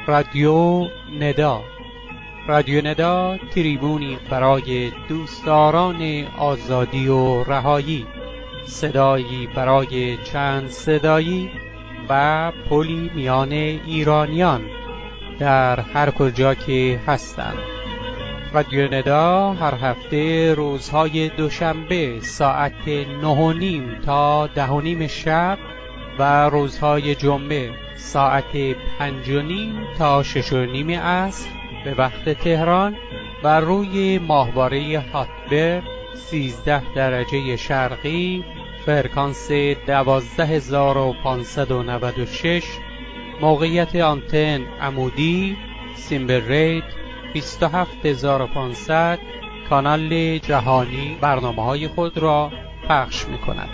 رادیو ندا. رادیو ندا تریبونی برای دوستداران آزادی و رهایی، صدایی برای چند صدایی و پلی میان ایرانیان در هر کجا که هستند. رادیو ندا هر هفته روزهای دوشنبه ساعت 9:30 تا 10:30 شب و روزهای جمعه ساعت 5:30 تا 6:30 عصر به وقت تهران بر روی ماهواره هاتبرد 13 درجه شرقی، فرکانس 12596، موقعیت آنتن عمودی، سیمبل ریت 27500، کانال جهانی برنامه‌های خود را پخش می‌کند.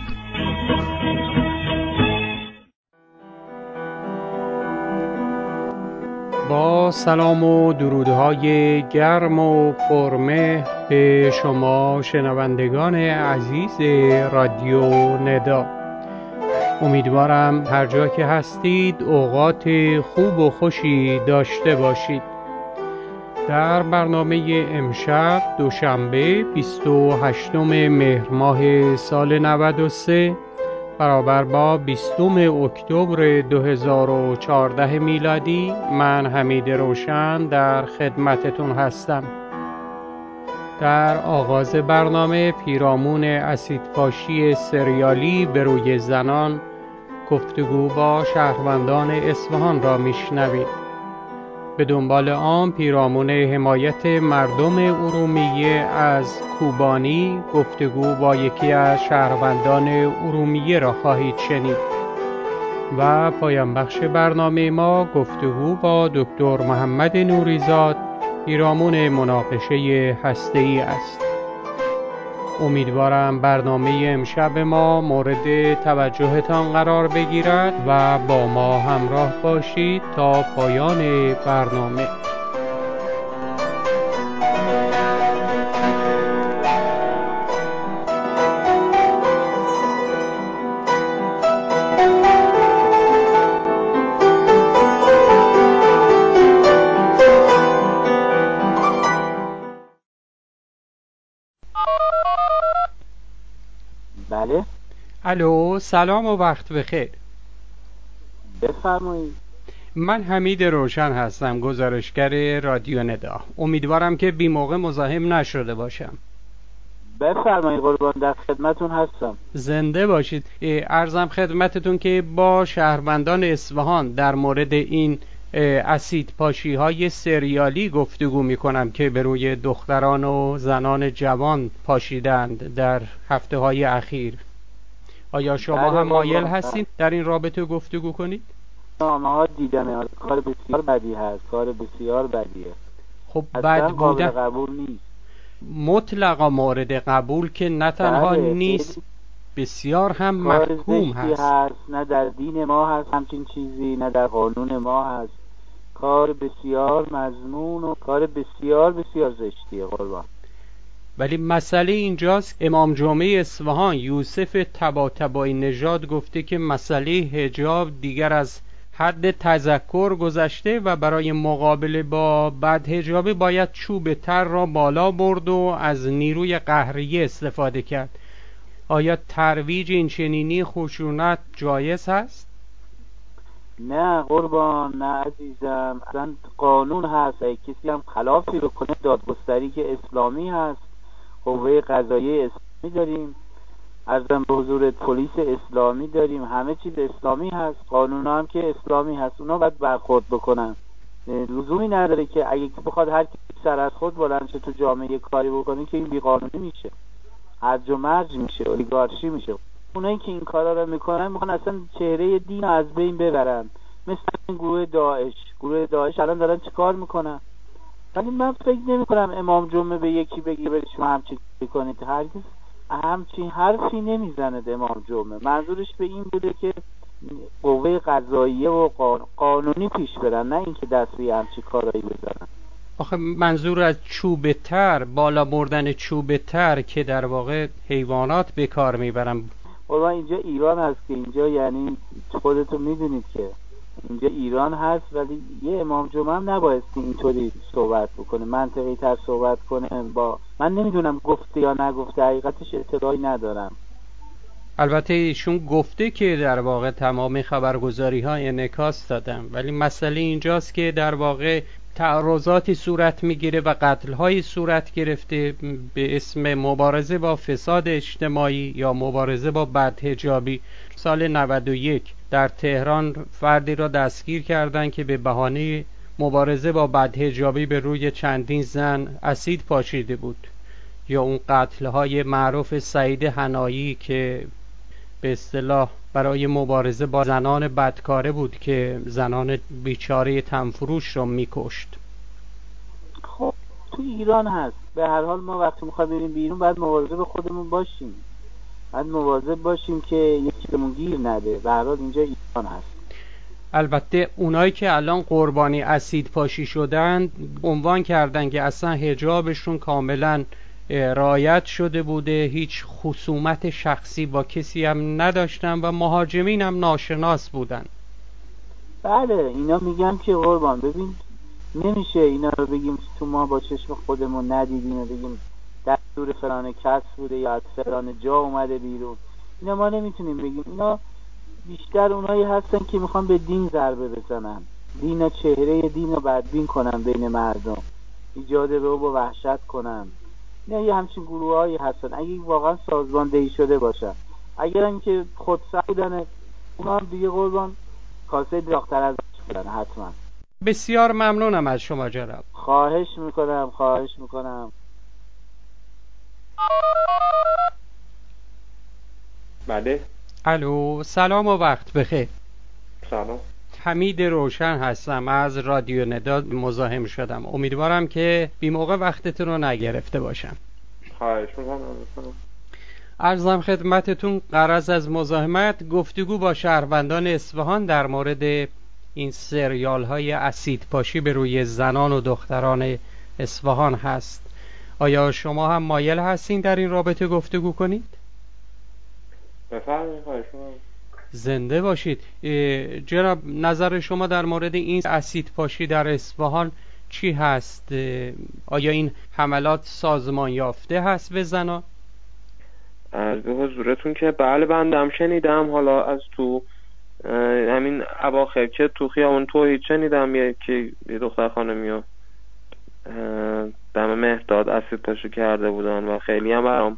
با سلام و درودهای گرم و پرمهر به شما شنوندگان عزیز رادیو ندا، امیدوارم هر جا که هستید اوقات خوب و خوشی داشته باشید. در برنامه امشب دوشنبه 28 مهر ماه سال 93 برابر با 20 اکتبر 2014 میلادی، من حمید روشن در خدمتتون هستم. در آغاز برنامه پیرامون اسیدپاشی سریالی به روی زنان، گفتگو با شهروندان اصفهان را میشنوید. به دنبال آن پیرامون حمایت مردم ارومیه از کوبانی، گفتگو با یکی از شهروندان ارومیه را خواهید شنید. و پایان بخش برنامه ما گفتگو با دکتر محمد نوریزاد پیرامون مناقشه هسته‌ای است. امیدوارم برنامه امشب ما مورد توجهتان قرار بگیرد و با ما همراه باشید تا پایان برنامه. بله. الو، سلام و وقت بخیر. بفرمایید. من حمید روشن هستم، گزارشگر رادیو ندا. امیدوارم که بی موقع مزاحم نشده باشم. بفرمایید قربان، در خدمتون هستم. زنده باشید. عرضم خدمتتون که با شهروندان اصفهان در مورد این اسید پاشی های سریالی گفتگو میکنم که به روی دختران و زنان جوان پاشیدند در هفته های اخیر. آیا شما هم مایل هستید در این رابطه گفتگو کنید؟ ما دیدم کار بسیار بدی هست، کار بسیار بدیه. خب بد بودن قبول نیست. مطلقا مورد قبول که نه تنها نیست، بسیار هم محکوم هست. نه در دین ما هست همچین چیزی، نه در قانون ما هست. کار بسیار مذموم و کار بسیار بسیار زشتیه قربان. ولی مسئله اینجاست، امام جمعه اصفهان یوسف طباطبایی نژاد گفته که مسئله حجاب دیگر از حد تذکر گذشته و برای مقابله با بدحجابی باید چوب تر را بالا برد و از نیروی قهریه استفاده کرد. آیا ترویج این چنینی خشونت جایز هست؟ نه قربان، نه عزیزم. اصلا قانون هست، اگه کسی هم خلافی بکنه دادگستری که اسلامی هست، قوه قضاییه اسلامی داریم، عرضم به حضورت پلیس اسلامی داریم، همه چیز اسلامی هست، قانون هم که اسلامی هست، اونا باید برخورد بکنن. لزومی نداره که اگه بخواد هر کی سر از خود بلند شه تو جامعه کاری بکنه که این بیقانونی میشه، هرج و مرج میشه، اولیگارشی میشه. اونایی که این کارا رو میکنن اصلا چهره دین رو از بین ببرن، مثل این گروه داعش الان دارن چه کار میکنن. ولی من فکر نمی کنم امام جمعه به یکی بگی برید شما همچین کنید. هرگز همچین حرفی نمیزنه امام جمعه. منظورش به این بوده که قوه قضاییه و قانونی پیش برن، نه اینکه دست به همچین کارایی بزنن. آخه منظور از چوب تر، بالا بردن چوب تر که در واقع حیوانات به کار میبرن. والله اینجا ایران هست که اینجا یعنی خودتون میدونید که اینجا ایران هست، ولی یه امام جمعه هم نبایستی اینطوری صحبت بکنه، منطقی تر صحبت کنه. من نمیدونم گفته یا نگفته، حقیقتش اطلاعی ندارم. البته ایشون گفته که در واقع تمام خبرگزاری ها انعکاس دادن، ولی مسئله اینجاست که در واقع تعرضاتی صورت میگیره و قتل‌هایی صورت گرفته به اسم مبارزه با فساد اجتماعی یا مبارزه با بدحجابی. سال 91 در تهران فردی را دستگیر کردند که به بهانه مبارزه با بدحجابی به روی چندین زن اسید پاشیده بود. یا اون قتل‌های معروف سعید حنایی که به اصطلاح برای مبارزه با زنان بدکاره بود که زنان بیچاره تنفروش رو میکشت. خب تو ایران هست. به هر حال ما وقتی میخوایم بریم بیرون باید مواظب خودمون باشیم، باید مواظب باشیم که یکی بهمون گیر نده. به هر حال اینجا ایران هست. البته اونایی که الان قربانی اسید پاشی شدن عنوان کردن که اصلا حجابشون کاملا رعایت شده بوده، هیچ خصومت شخصی با کسی هم نداشتن و مهاجمین هم ناشناس بودن. بله اینا میگن که قربان ببین نمیشه اینا رو بگیم تو ما با چشم خودمون ندیدیم و بگیم دستور فلان کس بوده یا از فلان جا اومده بیرون. اینا ما نمیتونیم بگیم. اینا بیشتر اونایی هستن که میخوان به دین ضربه بزنن، دین و چهره دین رو بدبین کنن بین مردم، ایجاد رعب و وحشت کنن. اینا یه همچین گروه هایی هستن. اگه واقعا سازماندهی شده باشن، اگر هم که خودسر بودن، اونا هم دیگه قربان کاسه داغ‌تر از بودن حتما. بسیار ممنونم از شما جناب. خواهش میکنم. بله. الو، سلام و وقت بخیر. سلام. حمید روشن هستم، از رادیو ندا مزاحم شدم. امیدوارم که بی موقع وقتتون رو نگرفته باشم. خواهش میکنم. عرضم خدمتتون غرض از مزاحمت گفتگو با شهروندان اصفهان در مورد این سریال های اسید پاشی به روی زنان و دختران اصفهان هست. آیا شما هم مایل هستین در این رابطه گفتگو کنید؟ بفرمایید. خواهش میکنم. زنده باشید. جناب نظر شما در مورد این اسید پاشی در اصفهان چی هست؟ آیا این حملات سازمان یافته هست به زنان؟ از به حضورتون که بله بندم شنیدم. حالا از تو همین اواخر که تو خیابون توحید شنیدم که یه دختر خانمی رو دم مهداد اسید پاشی کرده بودن و خیلی هم برام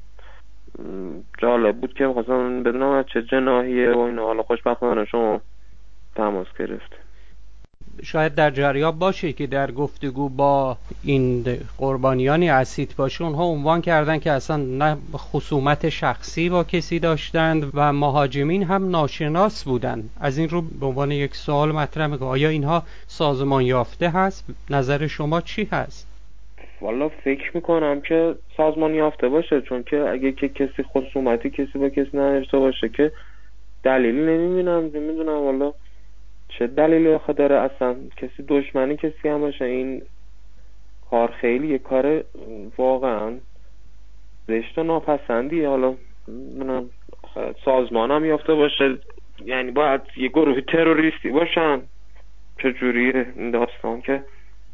جالب بود که خواستم بدونم از چه جناحیه و اینا. حالا خوشبختانه شما تماس گرفت. شاید در جریان باشه که در گفتگو با این قربانیان اسید پاشی اونها عنوان کردن که اصلا نه خصومت شخصی با کسی داشتند و مهاجمین هم ناشناس بودند. از این رو به عنوان یک سوال مطرح میکنم آیا اینها سازمان یافته هست؟ نظر شما چی هست؟ والا فکر میکنم که سازمان یافته باشه، چون که اگه که کسی خصومتی کسی با کسی نداشته باشه که دلیلی نمیدونم والا چه دلیلی آخه داره اصلا کسی دشمنی کسی هم باشه. این کار خیلی یه کار واقعا زشت و ناپسندیه. حالا سازمان هم یافته باشه، یعنی باید یه گروه تروریستی باشن. چجوریه این داستان که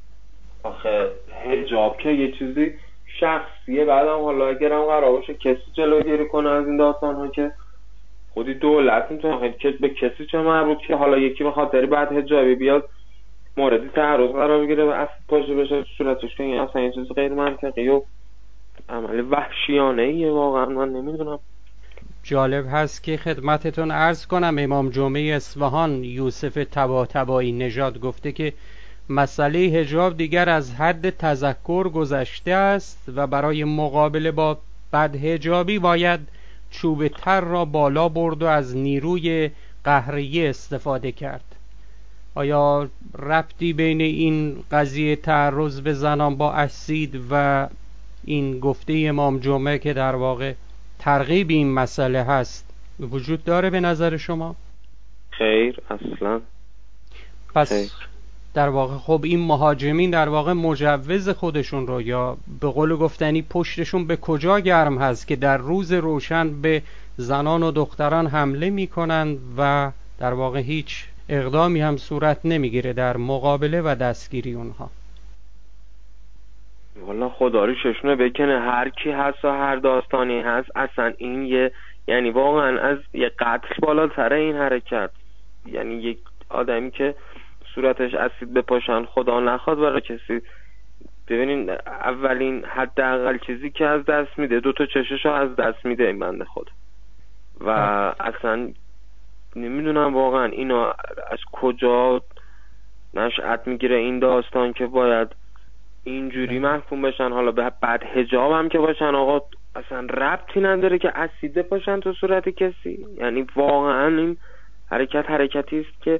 آخه حجاب که یه چیزی شخصیه، بعدم حالا اگرم قرار باشه کسی جلوگیری کنه از این داستان ها که خودی دولت میتونه که به کسی چه مربوط که حالا یکی به خاطر بعد حجابی بیاد موردی تعرض قرار بگیره و اسید پاشی بشه صورتش، که این اصلا یه چیز غیر منطقی و عمل وحشیانه ایه. واقعا من نمیدونم. جالب هست که خدمتتون عرض کنم امام جمعه اصفهان یوسف طباطبایی نژاد گفته که مسئله حجاب دیگر از حد تذکر گذشته است و برای مقابله با بدحجابی باید چوب تر را بالا برد و از نیروی قهریه استفاده کرد. آیا ربطی بین این قضیه تعرض به زنان با اسید و این گفته امام جمعه که در واقع ترغیب این مسئله هست وجود داره به نظر شما؟ خیر اصلا. پس خیر. در واقع خب این مهاجمین در واقع مجوز خودشون رو یا به قول گفتنی پشتشون به کجا گرم هست که در روز روشن به زنان و دختران حمله میکنن و در واقع هیچ اقدامی هم صورت نمیگیره در مقابله و دستگیری اونها. والا خدا رو ششونه بکنه، هر کی هست و هر داستانی هست، اصلا این یعنی واقعا از یه قتل بالاتره این حرکت. یعنی یک آدمی که صورتش اسید بپاشن خدا نخواد برای کسی، ببینین اولین حداقل چیزی که از دست میده 2 چششو از دست میده این بنده خود. و اصلا نمیدونم واقعا اینا از کجا نشأت میگیره این داستان که باید اینجوری محکوم بشن. حالا بعد حجاب هم که باشن آقا، اصلا ربطی نداره که اسید پاشن تو صورت کسی. یعنی واقعا این حرکتی است که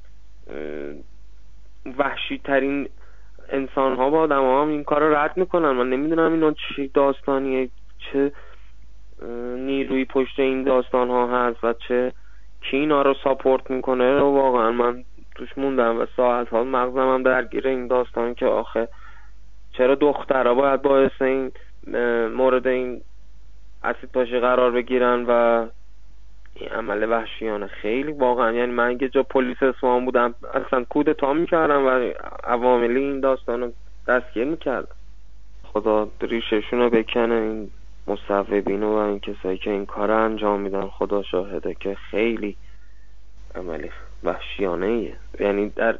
وحشی ترین انسان ها با آدم ها هم این کار رو رد میکنن. من نمیدونم اینا چه داستانیه، چه نیروی پشت این داستان ها هست و چه کی اینا رو ساپورت میکنه. واقعا من توش موندم و ساعت ها مغزم هم درگیر این داستان که آخه چرا دخترها باید باعث این مورد این اسید پاشی قرار بگیرن و این عمل وحشیانه. خیلی واقعا، یعنی من اگه جا پلیس اصفهان بودم اصلا کودتا میکردم و عواملی این داستانو دستگیر میکردم. خدا ریششونو بکنه این مصوبینو و این کسایی که این کار انجام میدن. خدا شاهده که خیلی عملی وحشیانه ایه. یعنی در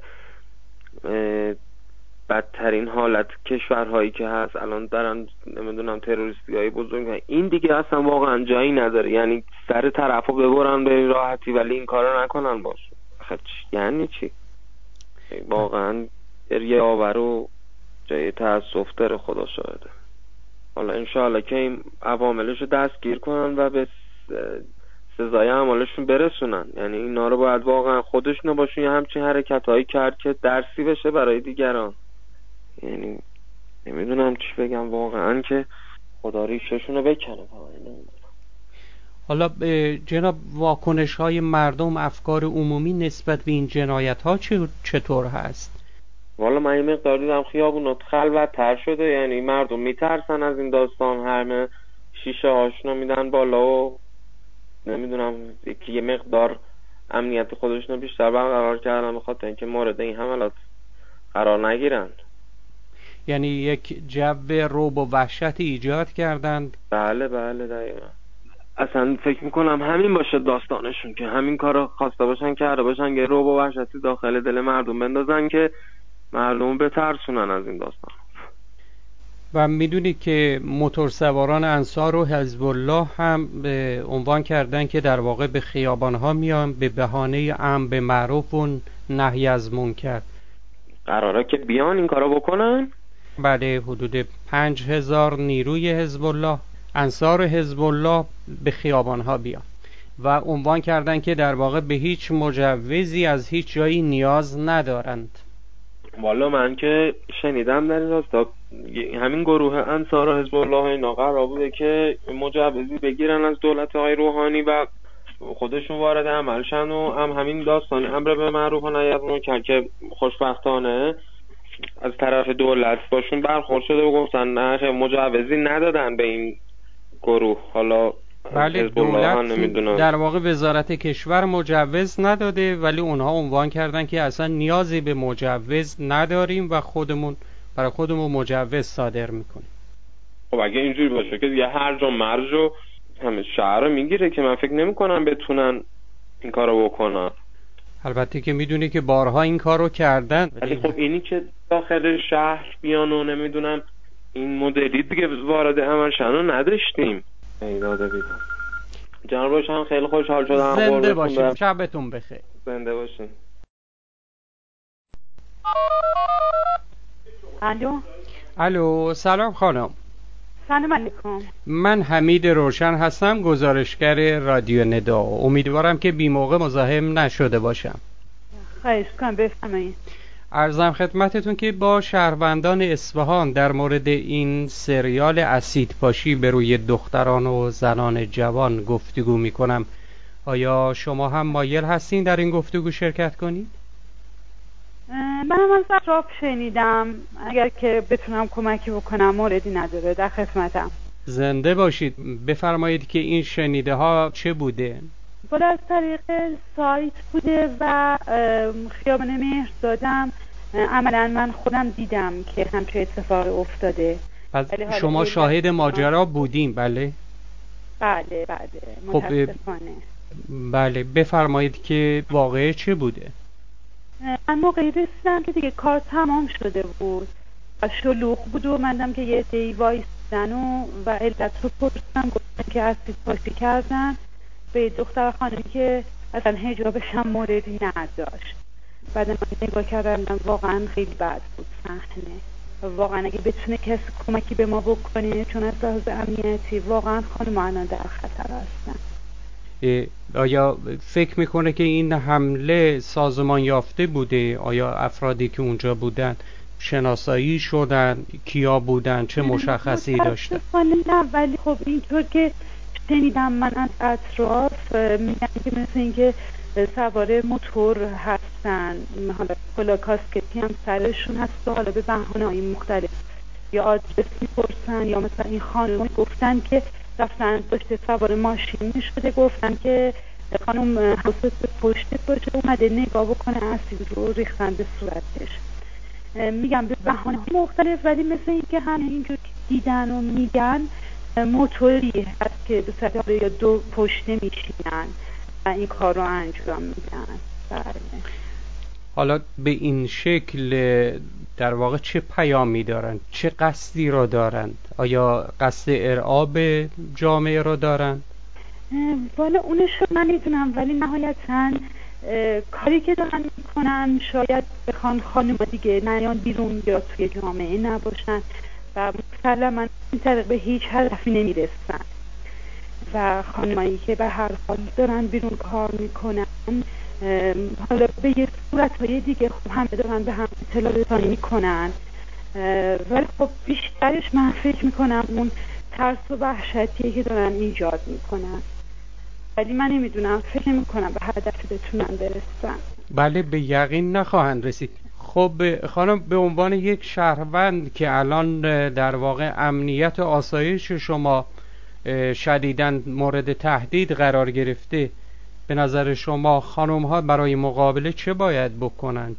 بدترین حالت کشورهایی که هست الان دارن نمیدونم تروریستی های بزرگ، این دیگه اصلا واقعا جایی نداره. یعنی سر طرفو ببرن به راحتی ولی این کارو نکنن باشه. یعنی چی؟ واقعا گریه آور و جای تأسف داره. خدا شاهده. حالا انشاءالله که این عواملشو دستگیر کنن و به سزای اعمالشون برسونن. یعنی اینا رو باید واقعا خودشون باشون یه همچین حرکت هایی کرد که درسی بشه برای دیگران. یعنی نمیدونم چی بگم واقعا که خدا ریششون رو بکنه. حالا جناب واکنش های مردم، افکار عمومی نسبت به این جنایت ها چطور هست؟ والا من این مقدار دیدم خیابونات خلوت تر شده. یعنی مردم میترسن از این داستان، همه شیشه هاشونو میدن بالا و نمیدونم یه مقدار امنیت خودشونو بیشتر برقرار کردن بخاطر اینکه مورد این حملات قرار نگیرن. یعنی یک جو رعب و وحشت ایجاد کردند. بله دقیقا. اصلا فکر میکنم همین باشه داستانشون که همین کارو خواسته باشن کرده باشن، یه رعب و وحشتی داخل دل مردم بندازن که مردم بترسونن از این داستان. و میدونید که موتورسواران انصار و حزب الله هم به عنوان کردن که در واقع به خیابانها میان به بهانه امر به معروف و نهی از منکر. قراره که بیان این کارو بکنن؟ بله، حدود 5000 نیروی حزب الله، انصار حزب الله به خیابانها بیان و عنوان کردن که در واقع به هیچ مجوزی از هیچ جایی نیاز ندارند. والا من که شنیدم در این راستا همین گروه انصار و حزب الله اینا قرار بوده که مجوزی بگیرن از دولت آقای روحانی و خودشون وارد عمل شن و همین داستان امر به معروف و نهی از منکر که خوشبختانه از طرف دولت باشون برخورد شده و گفتن نه مجوزی ندادن به این گروه. حالا بله، دولت در واقع وزارت کشور مجوز نداده ولی اونها عنوان کردن که اصلا نیازی به مجوز نداریم و برای خودمون مجوز صادر میکنیم. خب اگه اینجوری باشه که یه هرج و مرج و همه شهر رو میگیره که من فکر نمی کنم بتونن این کارو بکنن. البته که میدونی که بارها این کارو کردن ولی خب اینی که داخل شهر بیان و نمیدونم این مدلی دیگه وارد عمل شنو نداشتیم. ایداده بیدم جناب باشم، خیلی خوشحال شدم. زنده باشیم، شبتون بخیر. زنده باشیم. الو، سلام خانم. سلام علیکم. من حمید روشن هستم، گزارشگر رادیو ندا. امیدوارم که بی موقع مزاحم نشده باشم. خواهش کنم، بفرمایید. عرضم خدمتتون که با شهروندان اصفهان در مورد این سریال اسیدپاشی به روی دختران و زنان جوان گفتگو میکنم. آیا شما هم مایل هستین در این گفتگو شرکت کنید؟ منم از اطراف شنیدم، اگر که بتونم کمکی بکنم موردی نداره، در خدمتم. زنده باشید. بفرمایید که این شنیده ها چه بوده؟ بالا از طریق سایت بوده و خیابان مهرزادم عملا من خودم دیدم که همچه اتفاق افتاده. پس شما شاهد ماجرا بودیم؟ بله بله متاسفانه. بله بفرمایید که واقعه چه بوده؟ من موقعی رسیدم که دیگه کار تمام شده بود و شلوغ بود و مندم که یه دی وایستن و علت رو پرسیدم، گفتن که اسید پاشی کردن به دختر خانمی که اصلا حجابش هم موردی نداشت. بعد من نگاه کردم واقعا خیلی بد بود صحنه. واقعا اگه بتونه کسی کمکی به ما بکنه، چون از لحاظ امنیتی واقعا خانم الان در خطر هستن. آیا فکر میکنه که این حمله سازمان یافته بوده؟ آیا افرادی که اونجا بودن شناسایی شدن؟ کیا بودن؟ چه مشخصی داشتن؟ نه، ولی خب اینطور که شنیدم من از اطراف میگن که مثل اینکه سوار موتور هستن، حالا کلا کاسکتی هم سرشون هست و حالا به بهانه‌های مختلف یا آدرس میپرسن یا مثلا این خانم گفتن که رفتن داشته سوار ماشین شده، گفتن که خانم حواست به پشتت باشه، اومده نگاه بکنه اسید رو ریختن به صورتش. میگم به بهانه مختلف، ولی مثل اینکه همه اینجور که دیدن و میگن موتوری هست که به صورت یا دو پشته میشینن و این کار رو انجام میدن. بله. حالا به این شکل در واقع چه پیامی دارند؟ چه قصدی را دارند؟ آیا قصد ارعاب جامعه را دارند؟ والا اونش رو من میدونم، ولی نهایتاً کاری که دارن میکنن شاید بخوان خانم دیگه نیان بیرون یا توی جامعه نباشن و مسلماً این طریق به هیچ هدفی نمیرسن و خانمایی که به هر حال دارن بیرون کار میکنن حالا به یه صورتهای دیگه خب همه دارن به هم اطلاع رسانی میکنن، ولی خب بیشترش من فکر میکنم اون ترس و وحشتیه که دارن ایجاد میکنن، ولی من نمیدونم، فکر نمیکنم به هدفی بتونن برسن. بله به یقین نخواهند رسید. خب خانم، به عنوان یک شهروند که الان در واقع امنیت و آسایش شما شدیداً مورد تهدید قرار گرفته، به نظر شما خانم ها برای مقابله چه باید بکنند؟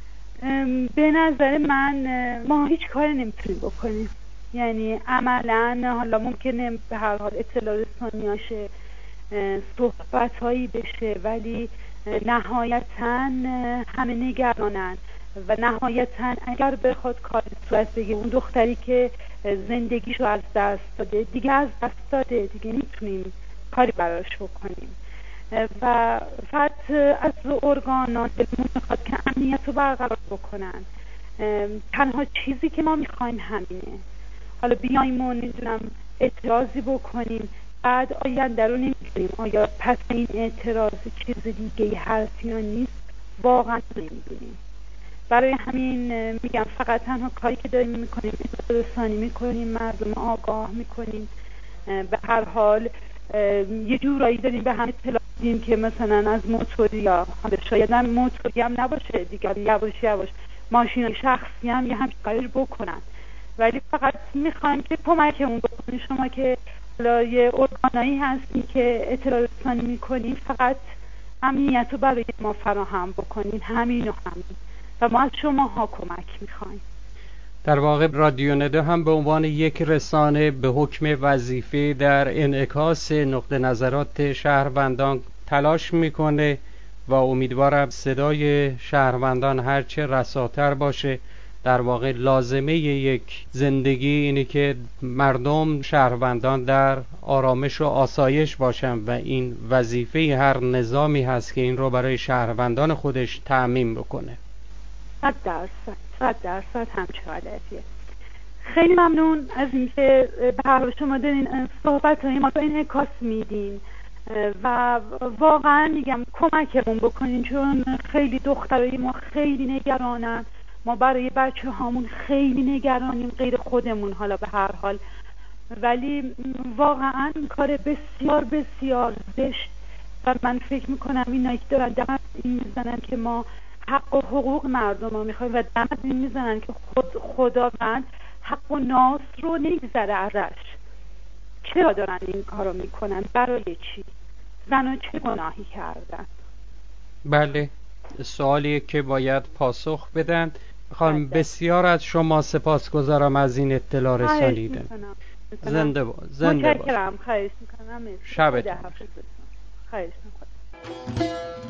به نظر من ما هیچ کاری نمیتونیم بکنیم، یعنی عملاً حالا ممکنه به هر حال اطلاع رسانی هاشه، صحبت هایی بشه، ولی نهایتاً همه نگرانن و نهایتاً اگر بخواد کار صورت بگیره اون دختری که زندگیشو از دست داده دیگه از دست داده، دیگه نمیتونیم کاری براش بکنیم و فقط از ارگانات دلمون میخواد که امنیت رو برقرار بکنن. تنها چیزی که ما میخوایم همینه. حالا بیاییم و نمیدونم اعتراضی بکنیم، بعد آینده رو نمیدونیم آیا پس این اعتراض چیز دیگه هست یا نیست، واقعا نمیدونیم. برای همین میگم فقط تنها کاری که داریم میکنیم اطلاع رسانی میکنیم، مردم آگاه میکنیم، به هر حال یه جورایی داریم به هم اطلاع میدیم که مثلا از موتوریا، شاید هم موتوری هم نباشه دیگه، یواش ماشین شخصی هم یه همچین کاری بکنن، ولی فقط میخوایم که کمکمون بکنید. شما که یه ارگانایی هستین که اطلاع رسانی میکنین، فقط امنیت رو برای ما فراهم بکنین، همین و همین، و ما از شما ها کمک میخوایم. در واقع رادیو ندا هم به عنوان یک رسانه به حکم وظیفه در انعکاس نقطه نظرات شهروندان تلاش میکنه و امیدوارم صدای شهروندان هرچه رساتر باشه. در واقع لازمه یک زندگی اینه که مردم شهروندان در آرامش و آسایش باشن و این وظیفه هر نظامی هست که این رو برای شهروندان خودش تأمین بکنه. 100% همچه حالتیه. خیلی ممنون از اینکه به هر حال شما دارین صحبت‌های ما رو انعکاس میدین و واقعا میگم کمکمون بکنین، چون خیلی دخترای ما خیلی نگرانن، ما برای بچه هامون خیلی نگرانیم، غیر خودمون حالا به هر حال، ولی واقعا کار بسیار بسیار زشت و من فکر میکنم اینایی که دارن دست میزنن که ما حق و حقوق مردم ها میخوایم و دست میزنن که خداوند حق و ناس رو نمیگذره ازش. چرا دارن این کارو میکنن؟ برای چی؟ زنها چه گناهی کردن؟ بله، سوالیه که باید پاسخ بدن. خانم بله. بسیار از شما سپاسگزارم از این اطلاع رسانیدن. زنده با زنده با. متشکرم. خواهش میکنم. شبتون خواهش میکنم.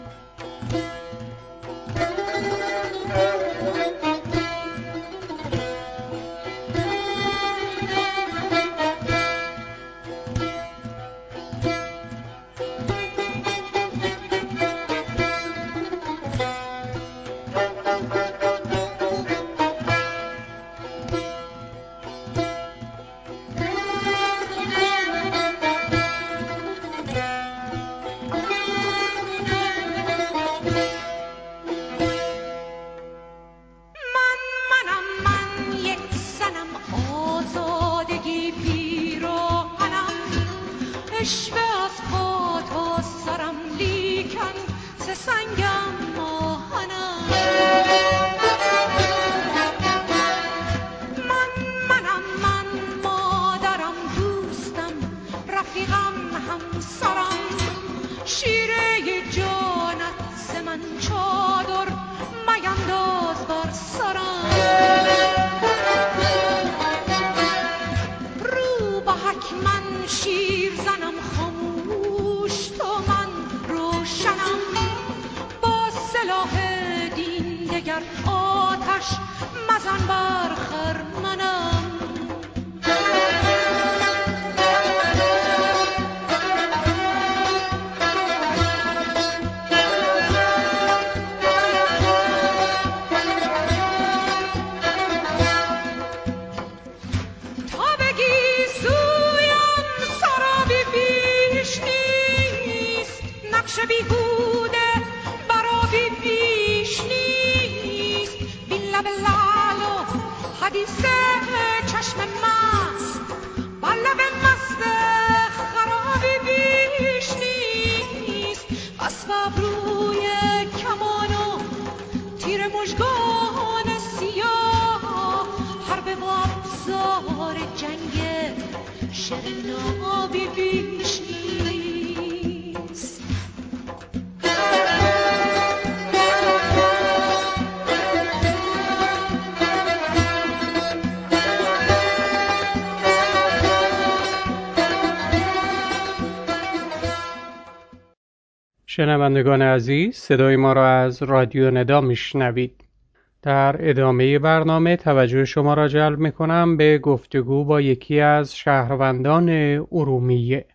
شنوندگان عزیز، صدای ما را از رادیو ندا میشنوید. در ادامه برنامه توجه شما را جلب میکنم به گفتگو با یکی از شهروندان ارومیه.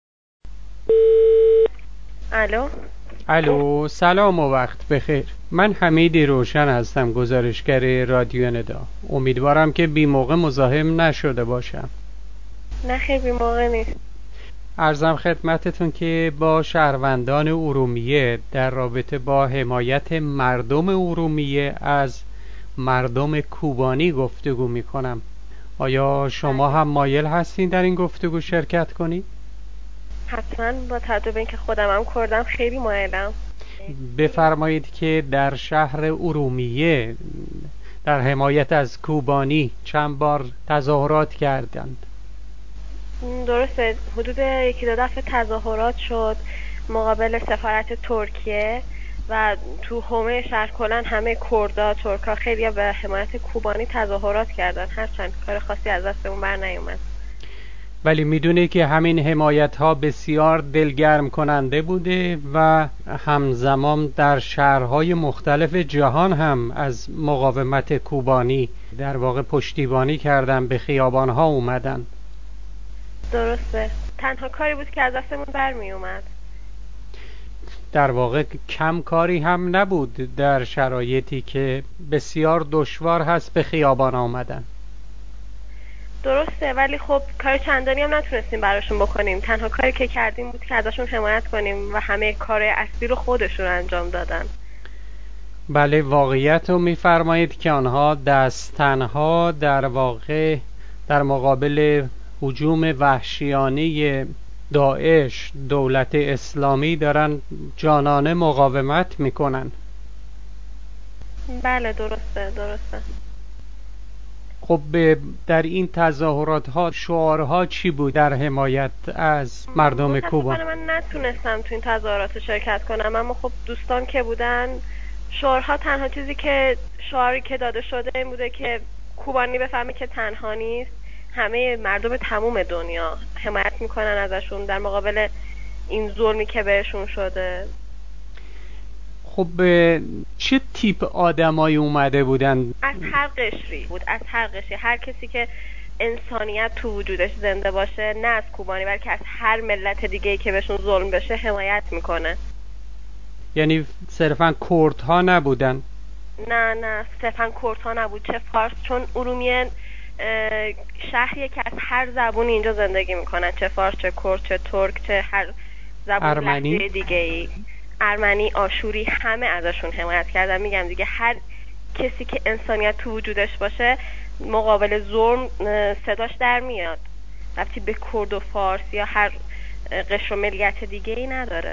الو، سلام و وقت بخیر. من حمیدی روشن هستم، گزارشگر رادیو ندا. امیدوارم که بی موقع مزاحم نشده باشم. نه خیر، بی موقع نیست. عرضم خدمتتون که با شهروندان ارومیه در رابطه با حمایت مردم ارومیه از مردم کوبانی گفتگو میکنم. آیا شما هم مایل هستین در این گفتگو شرکت کنید؟ حتما، با توجه به اینکه خودم هم کردم خیلی مایلم. بفرمایید که در شهر ارومیه در حمایت از کوبانی چند بار تظاهرات کردند؟ درسته، حدود 1-2 دفعه تظاهرات شد مقابل سفارت ترکیه و تو حومه شهر کلن همه کردا، ترکا خیلی به حمایت کوبانی تظاهرات کردن، هرچند کار خاصی از دستمون بر نیومد. ولی میدونه که همین حمایت ها بسیار دلگرم کننده بوده و همزمان در شهرهای مختلف جهان هم از مقاومت کوبانی در واقع پشتیبانی کردن، به خیابان ها اومدن. درسته، تنها کاری بود که از دستمون برمی اومد. در واقع کم کاری هم نبود در شرایطی که بسیار دشوار هست به خیابان آمدن. درسته، ولی خب کار چندانی هم نتونستیم براشون بکنیم. تنها کاری که کردیم بود که ازشون حمایت کنیم و همه کار اصلی رو خودشون انجام دادن. بله، واقعیت رو میفرمایید که آنها دست تنها در واقع در مقابل هجوم وحشیانه داعش، دولت اسلامی، دارن جانانه مقاومت میکنن. بله، درسته. خب در این تظاهرات ها شعارها چی بود در حمایت از مردم کوبا؟ من نتونستم تو این تظاهرات شرکت کنم، اما خب دوستان که بودن شعارها، تنها چیزی که شعاری که داده شده این بوده که کوبانی بفهمه که تنها نیست، همه مردم تموم دنیا حمایت میکنن ازشون در مقابل این ظلمی که بهشون شده. خب چه تیپ آدمایی اومده بودن؟ از هر قشری بود، از هر قشری، هر کسی که انسانیت تو وجودش زنده باشه، نه از کوبانی بلکه از هر ملت دیگه‌ای که بهشون ظلم بشه حمایت میکنه. یعنی صرفا کردها نبودن؟ نه صرفا کردها نبود، چه فارس، چون ارومیه شهریه که از هر زبونی اینجا زندگی میکنن، چه فارس، چه کرد، چه ترک، چه هر زبون لهجه دیگه‌ای، ارمنی، آشوری، همه ازشون حمایت کردن. میگم دیگه هر کسی که انسانیت تو وجودش باشه مقابل ظلم صداش در میاد، ربطی به کرد و فارس یا هر قشر و ملیت دیگه‌ای نداره.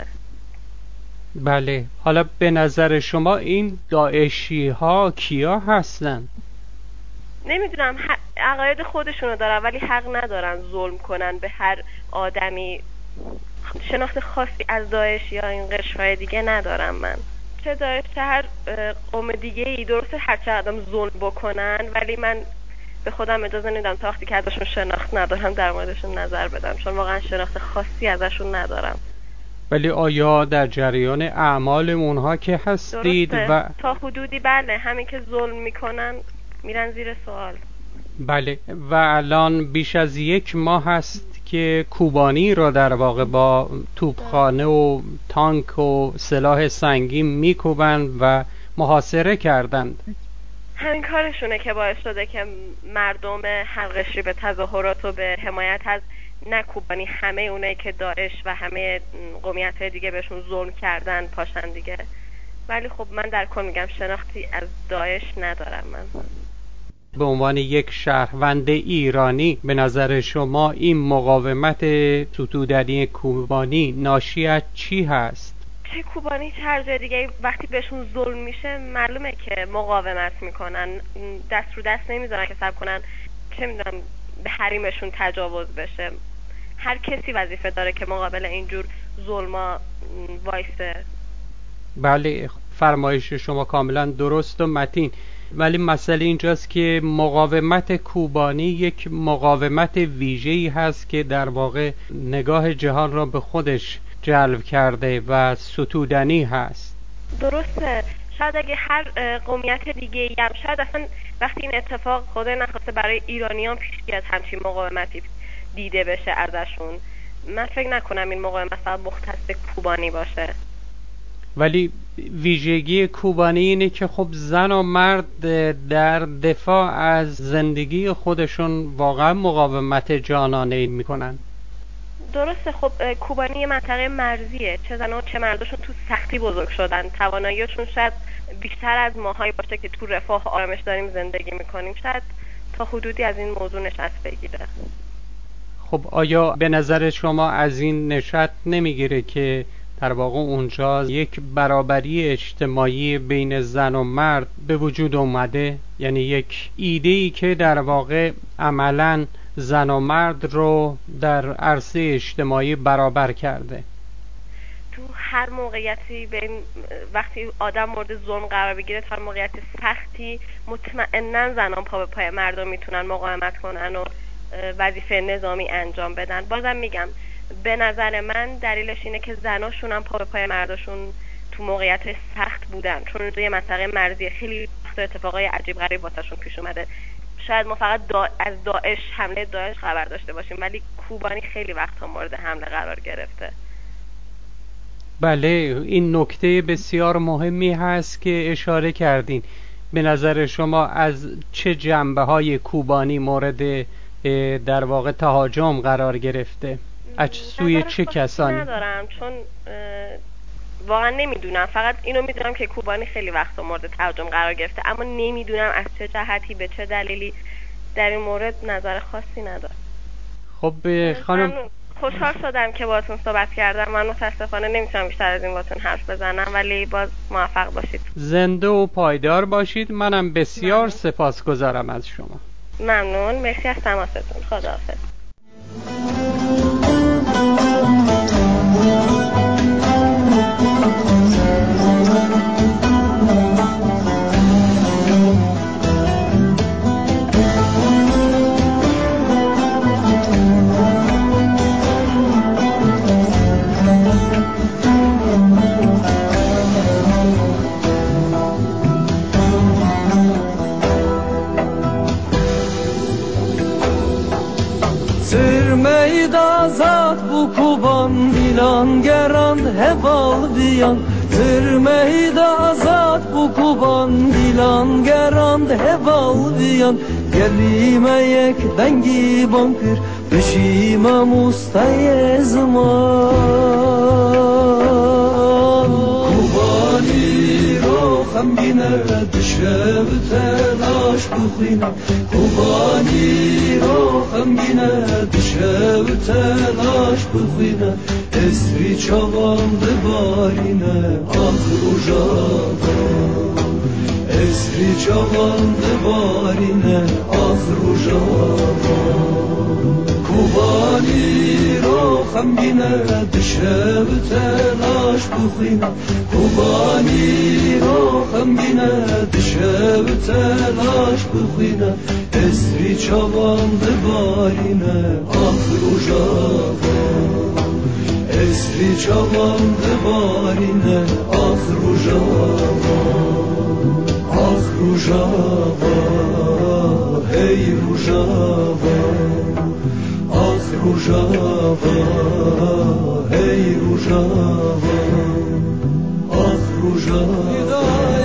بله، حالا به نظر شما این داعشی ها کیا هستن؟ نمیدونم، عقاید خودشونو دارن ولی حق ندارن ظلم کنن به هر آدمی. شناخت خاصی از داعش یا این قشرهای دیگه ندارم من، چه داعش چه هر قوم دیگه ای. درسته هر چه آدم ظلم بکنن ولی من به خودم اجازه نمیدم تا وقتی که ازشون شناخت ندارم در موردشون نظر بدم، چون واقعا شناخت خاصی ازشون ندارم. ولی آیا در جریان اعمال اونها که هستید؟ درسته. تا حدودی بله، همین که ظلم میکنن میرن زیر سوال. بله، و الان بیش از 1 ماه هست که کوبانی را در واقع با توپخانه و تانک و سلاح سنگین میکوبند و محاصره کردند. همین کارشونه که باعث شده که مردم هر قشری به تظاهرات و به حمایت از نه کوبانی، همه اونایی که داعش و همه قومیت‌های دیگه بهشون ظلم کردن پاشن دیگه. ولی خب من در کل میگم شناختی از داعش ندارم. من به عنوان یک شهروند ایرانی به نظر شما این مقاومت ستودنی کوبانی ناشی از چی هست؟ چه کوبانی چه هر جای دیگه وقتی بهشون ظلم میشه معلومه که مقاومت میکنن، دست رو دست نمیذارن که صبر کنن چه میدونم به حریمشون تجاوز بشه. هر کسی وظیفه داره که مقابل اینجور ظلما وایسه. بله، فرمایش شما کاملا درست و متین، ولی مسئله اینجاست که مقاومت کوبانی یک مقاومت ویژه‌ای هست که در واقع نگاه جهان را به خودش جلب کرده و ستودنی هست. درسته. شاید اگه هر قومیت دیگه هم شاید اصلا وقتی این اتفاق خدا نخواسته برای ایرانیان پیش بیاد همچین مقاومتی دیده بشه ازشون، من فکر نکنم این مقاومت فقط مختص به کوبانی باشه. ولی ویژگی کوبانی اینه که خب زن و مرد در دفاع از زندگی خودشون واقعا مقاومت جانانه میکنن. درسته. خب کوبانی یه منطقه مرزیه، چه زنها چه مرداشون تو سختی بزرگ شدن، تواناییشون شاید بیشتر از ماهایی باشه که تو رفاه و آرامش داریم زندگی میکنیم، شاید تا حدودی از این موضوع نشأت بگیره. خب آیا به نظر شما از این نشأت نمیگیره که در واقع اونجا یک برابری اجتماعی بین زن و مرد به وجود اومده؟ یعنی یک ایده‌ای که در واقع عملاً زن و مرد رو در عرصه اجتماعی برابر کرده. تو هر موقعیتی وقتی آدم مورد ظلم قرار بگیره، تا موقعیت سختی مطمئناً زنان پا به پای مردم میتونن مقاومت کنن و وظیفه نظامی انجام بدن. بازم میگم به نظر من دلیلش اینه که زناشون هم پا به پای مرداشون تو موقعیت سخت بودن، چون توی منطقه مرزی خیلی وقت اتفاقای عجیب غریب واسهشون پیش اومده. شاید ما فقط از داعش، حمله داعش خبر داشته باشیم ولی کوبانی خیلی وقتا مورد حمله قرار گرفته. بله، این نکته بسیار مهمی هست که اشاره کردین. به نظر شما از چه جنبه‌های کوبانی مورد در واقع تهاجم قرار گرفته؟ از سوی چه کسانی؟ ندارم، چون واقعا نمیدونم. فقط اینو میدونم که کوبانی خیلی وقتا مورد تهاجم قرار گرفته، اما نمیدونم از چه جهتی به چه دلیلی. در این مورد نظر خاصی ندارم. خب خانم، خوشحال شدم که باهاتون صحبت کردم. من متاسفانه نمیتونم بیشتر از این باهاتون حرف بزنم، ولی باز موفق باشید. زنده و پایدار باشید. منم بسیار سپاسگزارم از شما. ممنون، مرسی از تماستون. خداحافظ. Azad bu kuban dilan gerand heval biyan Tırmeyda azad bu kuban dilan gerand heval biyan Gelime yek dengi bankır Beşime mustaye zaman Kubani roham yine düşev telaş bukhina Kubani roham yine düşev telaş bukhina Esri çavandı barine ah rujava Esri çavandı barine ah rujava Kubani roham yine düşev telaş bukhina Kubani roham yine düşev telaş bukhina Esri çavandı barine ah rujava Esri çavandı barine ah rujava Ah rujava hey rujava Ah rujava hey rujava Ah rujava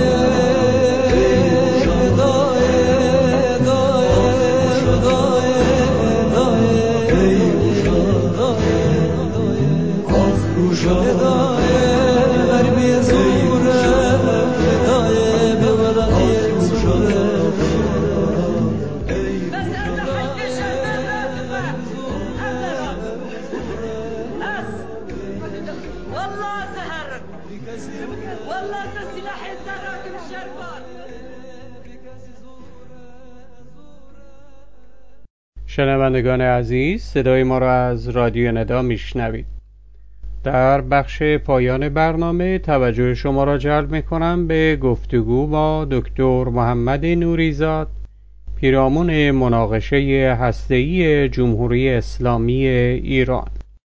شنوندگان عزیز، صدای ما را از رادیو ندا میشنوید. در بخش پایان برنامه توجه شما را جلب میکنم به گفتگو با دکتر محمد نوریزاد، پیرامون مناقشه هسته‌ای جمهوری اسلامی ایران.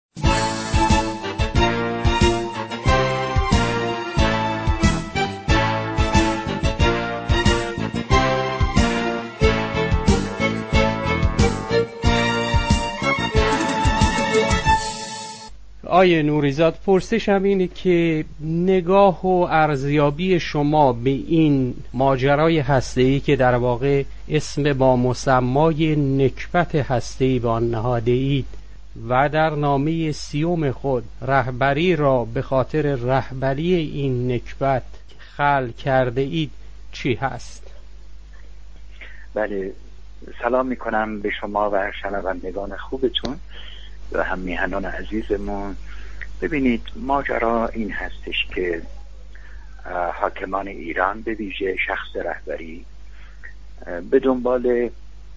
آیه نوریزاد، پرسشم اینه که نگاه و ارزیابی شما به این ماجرای هسته‌ای که در واقع اسم با مسمای نکبت هسته‌ای به آن نهاده اید و در نامه 30 خود رهبری را به خاطر رهبری این نکبت خلق کرده اید چی هست؟ بله، سلام میکنم به شما و شنوندگان خوبتون و هم میهنان عزیزمون. ببینید، ماجرا این هستش که حاکمان ایران به ویژه شخص رهبری به دنبال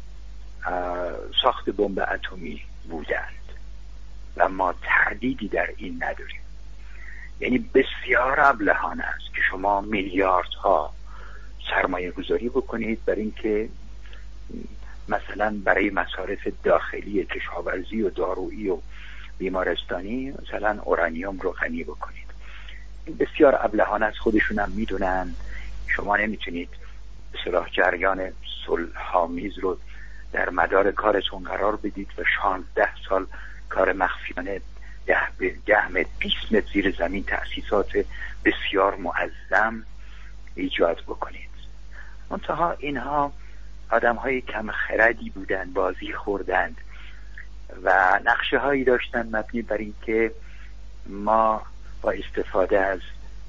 ساخت بمب اتمی بودند و ما تردیدی در این نداریم. یعنی بسیار ابلهانه است که شما میلیاردها سرمایه گذاری بکنید برای اینکه مثلا برای مصارف داخلی کشاورزی و دارویی و بیمارستانی مثلا اورانیوم رو غنی بکنید. این بسیار ابلهانه از خودشون هم میدونن. شما نمیتونید به صلاح جریان صلح‌آمیز رو در مدار کارتون قرار بدید و 16 سال کار مخفیانه 10 متر 20 متر زیر زمین تأسیسات بسیار معظم ایجاد بکنید. منتها اینها آدم های کم خردی بودند، بازی خوردند و نقشه هایی داشتن مبنی بر این که ما با استفاده از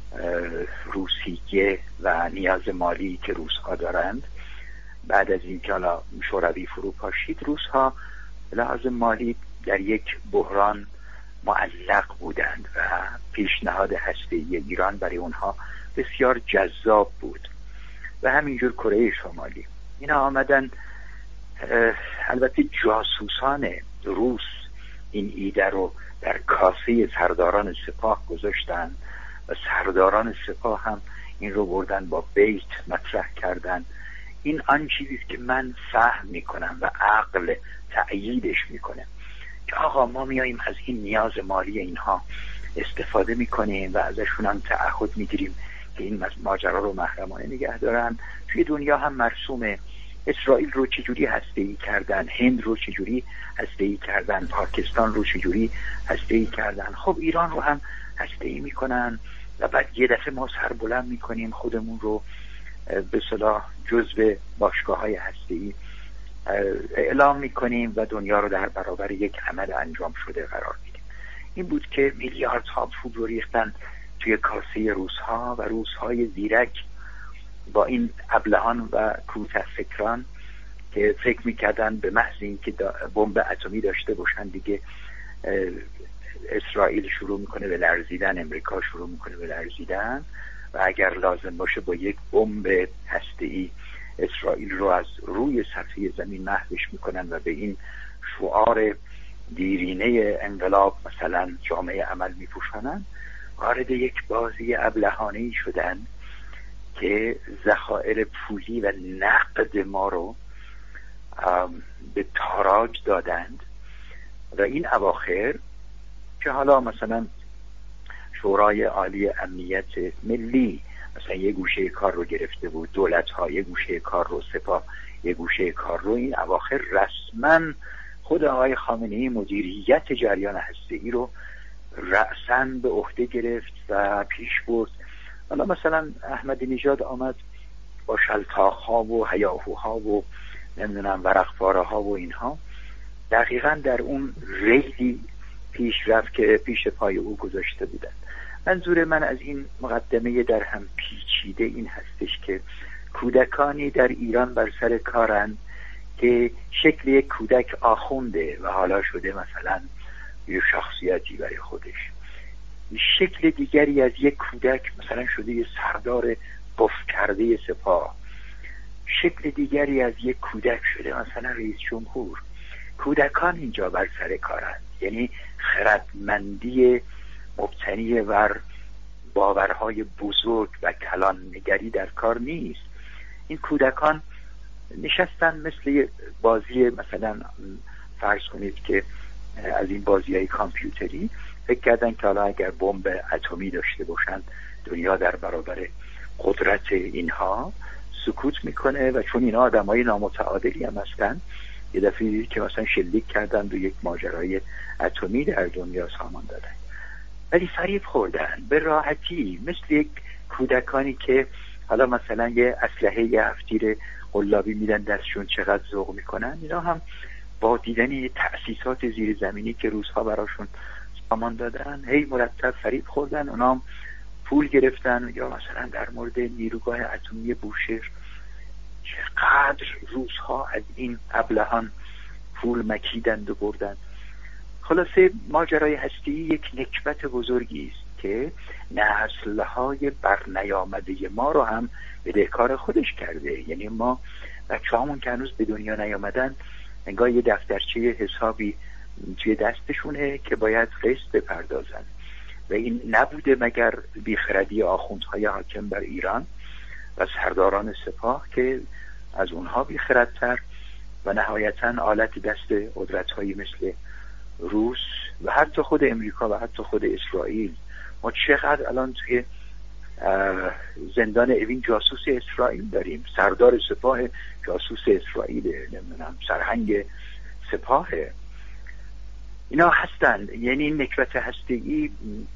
روسیه و نیاز مالی که روس ها دارند، بعد از این که حالا شوروی فرو پاشید، روس ها لحاظ مالی در یک بحران معلق بودند و پیشنهاد هسته‌ای ایران برای اونها بسیار جذاب بود و همینجور کره شمالی. اینا آمدن البته جاسوسان روس این ایده رو در کاسه سرداران سپاه گذاشتن و سرداران سپاه هم این رو بردن با بیت مطرح کردن. این آن چیزی که من فهم میکنم و عقل تأییدش میکنه که آقا ما میاییم از این نیاز مالی اینها استفاده میکنیم و ازشون هم تعهد میگیریم که این ماجرا رو محرمانه نگه دارن. توی دنیا هم مرسومه. اسرائیل رو چجوری هسته‌ای کردن، هند رو چجوری هسته‌ای کردن، پاکستان رو چجوری هسته‌ای کردن، خب ایران رو هم هسته‌ای میکنن و بعد یه دفعه ما سر بلند میکنیم خودمون رو به اصطلاح جزو باشگاه‌های هسته‌ای اعلام میکنیم و دنیا رو در برابر یک عمل انجام شده قرار میدیم. این بود که میلیاردها پول رو ریختن توی کاسه روس‌ها و روس‌های زیرک با این ابلهان و کوته فکران که فکر میکردن به محض اینکه بمب اتمی داشته باشن دیگه اسرائیل شروع میکنه به لرزیدن، امریکا شروع میکنه به لرزیدن و اگر لازم باشه با یک بمب هسته‌ای اسرائیل رو از روی سطح زمین محوش میکنن و به این شعار دیرینه انقلاب مثلا جامعه عمل میپوشانن. وارد یک بازی ابلهانه‌ای شدن که ذخایر پولی و نقد ما رو به تاراج دادند و این اواخر که حالا مثلا شورای عالی امنیت ملی مثلا یه گوشه کار رو گرفته بود، دولت‌ها یه گوشه کار رو، سپاه یه گوشه کار رو، این اواخر رسما خود آقای خامنه‌ای مدیریت جریان هسته‌ای رو رأساً به عهده گرفت و پیش برد. حالا مثلا احمدی نژاد آمد با شلتاق‌ها و هیاهوها و نمیدونم ورق‌پاره‌ها و اینها دقیقاً در اون ریلی پیش رفت که پیش پای او گذاشته بودن. منظور من از این مقدمه در هم پیچیده این هستش که کودکانی در ایران بر سر کارن که شکل یک کودک آخونده و حالا شده مثلا یه شخصیتی برای خودش، شکل دیگری از یک کودک مثلا شده یه سردار بف کرده سپاه، شکل دیگری از یک کودک شده مثلا رئیس جمهور. کودکان اینجا بر سر کارند، یعنی خردمندی مبتنی بر باورهای بزرگ و کلان نگری در کار نیست. این کودکان نشستن مثل بازی مثلا فرض کنید که از این بازی‌های کامپیوتری فکر کردن که حالا اگر بمب اتمی داشته باشن دنیا در برابر قدرت اینها سکوت میکنه و چون اینا آدمای نامتعادلی هم هستن یه دفعه دید که مثلا شلیک کردن به یک ماجرای اتمی در دنیا سامان دادن، ولی فریب خوردن به راحتی مثل یک کودکانی که حالا مثلا یه اسلحه یه هفتیر قلابی میدن دستشون چقدر ذوق میکنن. اینا هم با دیدن تأسیسات زیرزمینی که روس‌ها براشون سامان دادن هی مرتب فریب خوردن، اونا هم پول گرفتن. یا مثلا در مورد نیروگاه اتمی بوشهر چقدر روس‌ها از این ابلهان پول مکیدند و بردن. خلاصه ماجرای هستی یک نکبت بزرگی است که نسل‌های برنیامده ما رو هم بدهکار خودش کرده. یعنی ما بچه‌هامون که هنوز به دنیا نیامدن انگار یه دفترچه حسابی توی دستشونه که باید قسط بپردازن و این نبوده مگر بیخردی آخوندهای حاکم بر ایران و سرداران سپاه که از اونها بیخردتر و نهایتاً آلت دست قدرت‌هایی مثل روس و حتی خود امریکا و حتی خود اسرائیل. ما چقدر الان توی زندان اوین جاسوس اسرائیل داریم، سردار سپاه جاسوس اسرائیل، نمیدونم سرهنگ سپاهه، اینا هستن. یعنی این نکبت هسته‌ای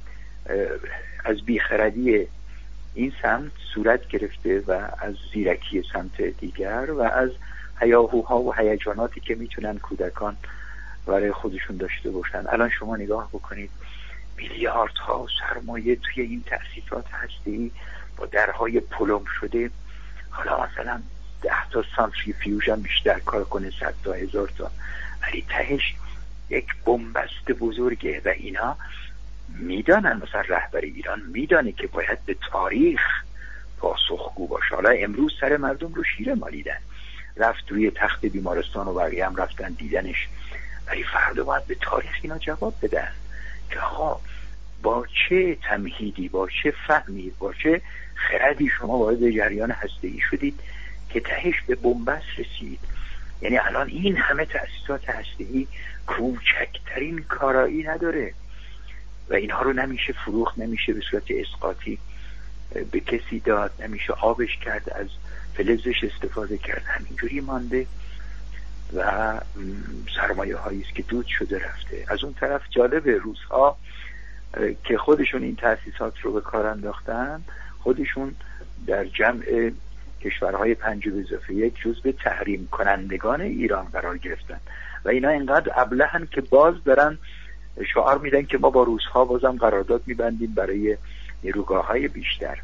از بیخردی این سمت صورت گرفته و از زیرکی سمت دیگر و از هیاهوها و هیجاناتی که میتونن کودکان برای خودشون داشته باشن. الان شما نگاه بکنید میلیاردها سرمایه توی این تأسیسات هسته‌ای با درهای پلم شده، حالا مثلا 10 تا سانتریفیوژ بیشتر کار کنه 100 تا 1000 تا، ولی تهش یک بنبست بزرگه و اینا میدانن، مثلا رهبر ایران میدانه که باید به تاریخ پاسخگو باشه. حالا امروز سر مردم رو شیره مالیدن، رفت روی تخت بیمارستان و بقیه هم رفتن دیدنش، ولی فردا باید به تاریخ اینا جواب بدن که آقا با چه تمهیدی، با چه فهمی، با چه خردی شما وارد جریان هسته‌ای شدید که تهش به بنبست رسید. یعنی الان این همه تأسیسات هسته‌ای کوچکترین کارایی نداره و اینها رو نمیشه فروخت، نمیشه به صورت اسقاطی به کسی داد، نمیشه آبش کرد، از فلزش استفاده کرد، همینجوری مانده و سرمایه هایی است که دود شده رفته. از اون طرف جالبه روس‌ها که خودشون این تأسیسات رو به کار انداختن، خودشون در جمع کشورهای 5+1 جزو تحریم کنندگان ایران قرار گرفتن و اینا اینقدر ابلهن که باز دارن شعار میدن که ما با روس‌ها بازم قرارداد میبندیم برای نیروگاه‌های بیشتر.